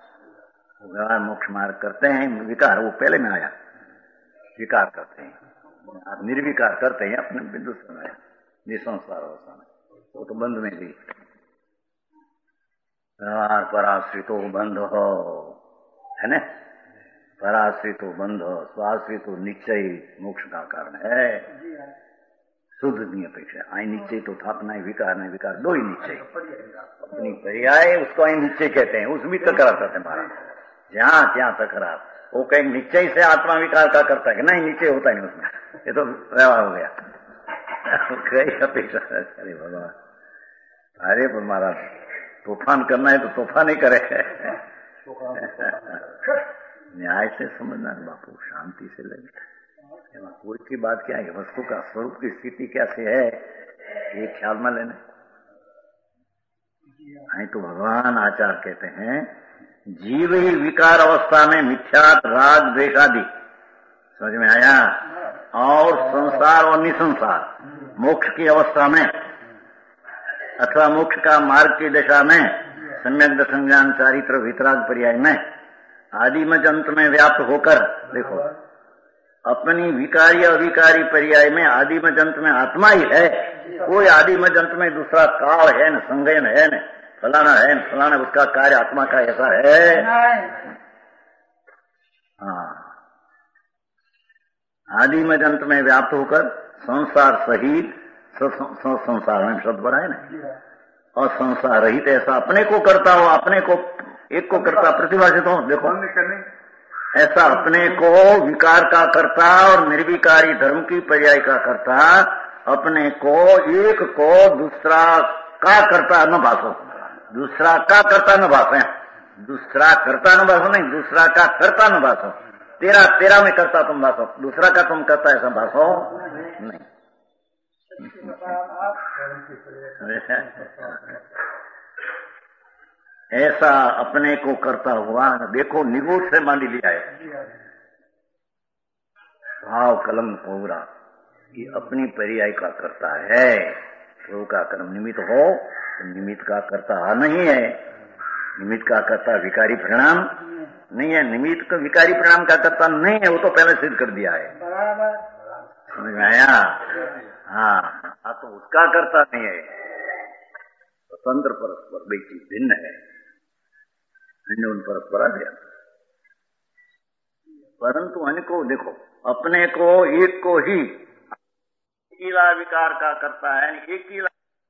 व्यवहार मोक्ष मार्ग करते हैं, विकार वो पहले में आया, विकार करते हैं। आप निर्विकार करते हैं अपने बिंदु समय निसंसार अवस्था में, वो तो बंध में भी पराश्रितो बंध हो है न, पराश्रितो बंध हो, स्वाश्रितो निश्चय मोक्ष का कारण है। शुद्ध निरपेक्ष आई निश्चय तो था अपना विकार नहीं विकार दो ही निश्चय, अपनी पर्याय उसको आई निश्चय कहते हैं। उसमें तकरार करते महाराज, जहां ત્યાં तकरार, वो कहीं निश्चय से आत्मा विकार का करता है कि नहीं, निश्चय होता नहीं उसमें, ये तो व्यवहार हो गया। कई अपेक्षा, अरे भगवान, अरे पर महाराज तूफान करना है तो तूफान ही करे, न्याय से समझना बापू, शांति से लगे। कोई की बात क्या है, वस्तु का स्वरूप की स्थिति कैसे है ये ख्याल में लेना। नहीं तो भगवान आचार्य कहते हैं जीव ही विकार अवस्था में मिथ्यात राग द्वेष आदि, समझ में आया, और संसार और निसंसार मोक्ष की अवस्था में अथवा मोक्ष का मार्ग की दिशा में सम्यक दर्शन ज्ञान चारित्र वितराग पर्याय में आदि मध्य अंत में व्याप्त होकर, देखो अपनी विकारी अविकारी पर्याय में आदि मध्य अंत में आत्मा ही है, कोई आदि मध्य अंत में दूसरा काल है न, संगयन है न, फलाना है न फलाना, उसका कार्य आत्मा का ऐसा है। हाँ, आदि मध्य अंत में व्याप्त होकर संसार सहित संसार में शब्द बड़ा है ना, और संसार रहित ऐसा अपने को करता हो, अपने को एक को करता प्रतिभाषित हो, देखो ऐसा अपने को विकार का करता और निर्विकारी धर्म की पर्याय का करता, अपने को एक को दूसरा का करता न भाषो, दूसरा का करता न भाषे, दूसरा करता न भाषो नहीं, दूसरा का करता न भाषो, तेरा तेरा में करता तुम भाषो, दूसरा का तुम करता ऐसा भाषो नहीं। ऐसा अपने को करता हुआ, देखो निगूढ़ से मान लिया है भाव कलम पूरा, ये अपनी पर्याय का करता है, प्रभु का कर्म निमित्त हो तो निमित्त का करता नहीं है, निमित्त का करता विकारी परिणाम नहीं है, निमित्त का विकारी परिणाम का करता नहीं है, वो तो पहले सिद्ध कर दिया है, समझ में आया। हाँ, हाँ तो उसका करता नहीं है, स्वतंत्र परस्पर दो चीज भिन्न है, उन परस्पर आ गया। परंतु अन्य को देखो, अपने को एक को ही अकेला विकार का करता है, एक ही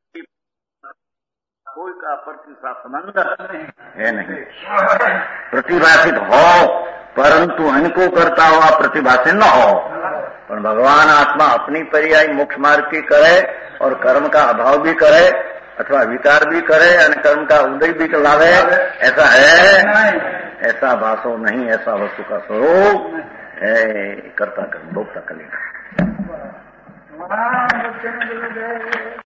कोई का प्रतिशा संबंध है नहीं, प्रतिभाषित हो परंतु अन्य को करता हुआ प्रतिभाषित न हो। पर भगवान आत्मा अपनी पर्याय मोक्ष मार्ग की करे और कर्म का अभाव भी करे अथवा विकार भी करे और कर्म का उदय भी लावे, ऐसा है? ऐसा भाषो नहीं, ऐसा वस्तु का स्वरूप है, कर्ता कर्म भोक्ता कलेगा।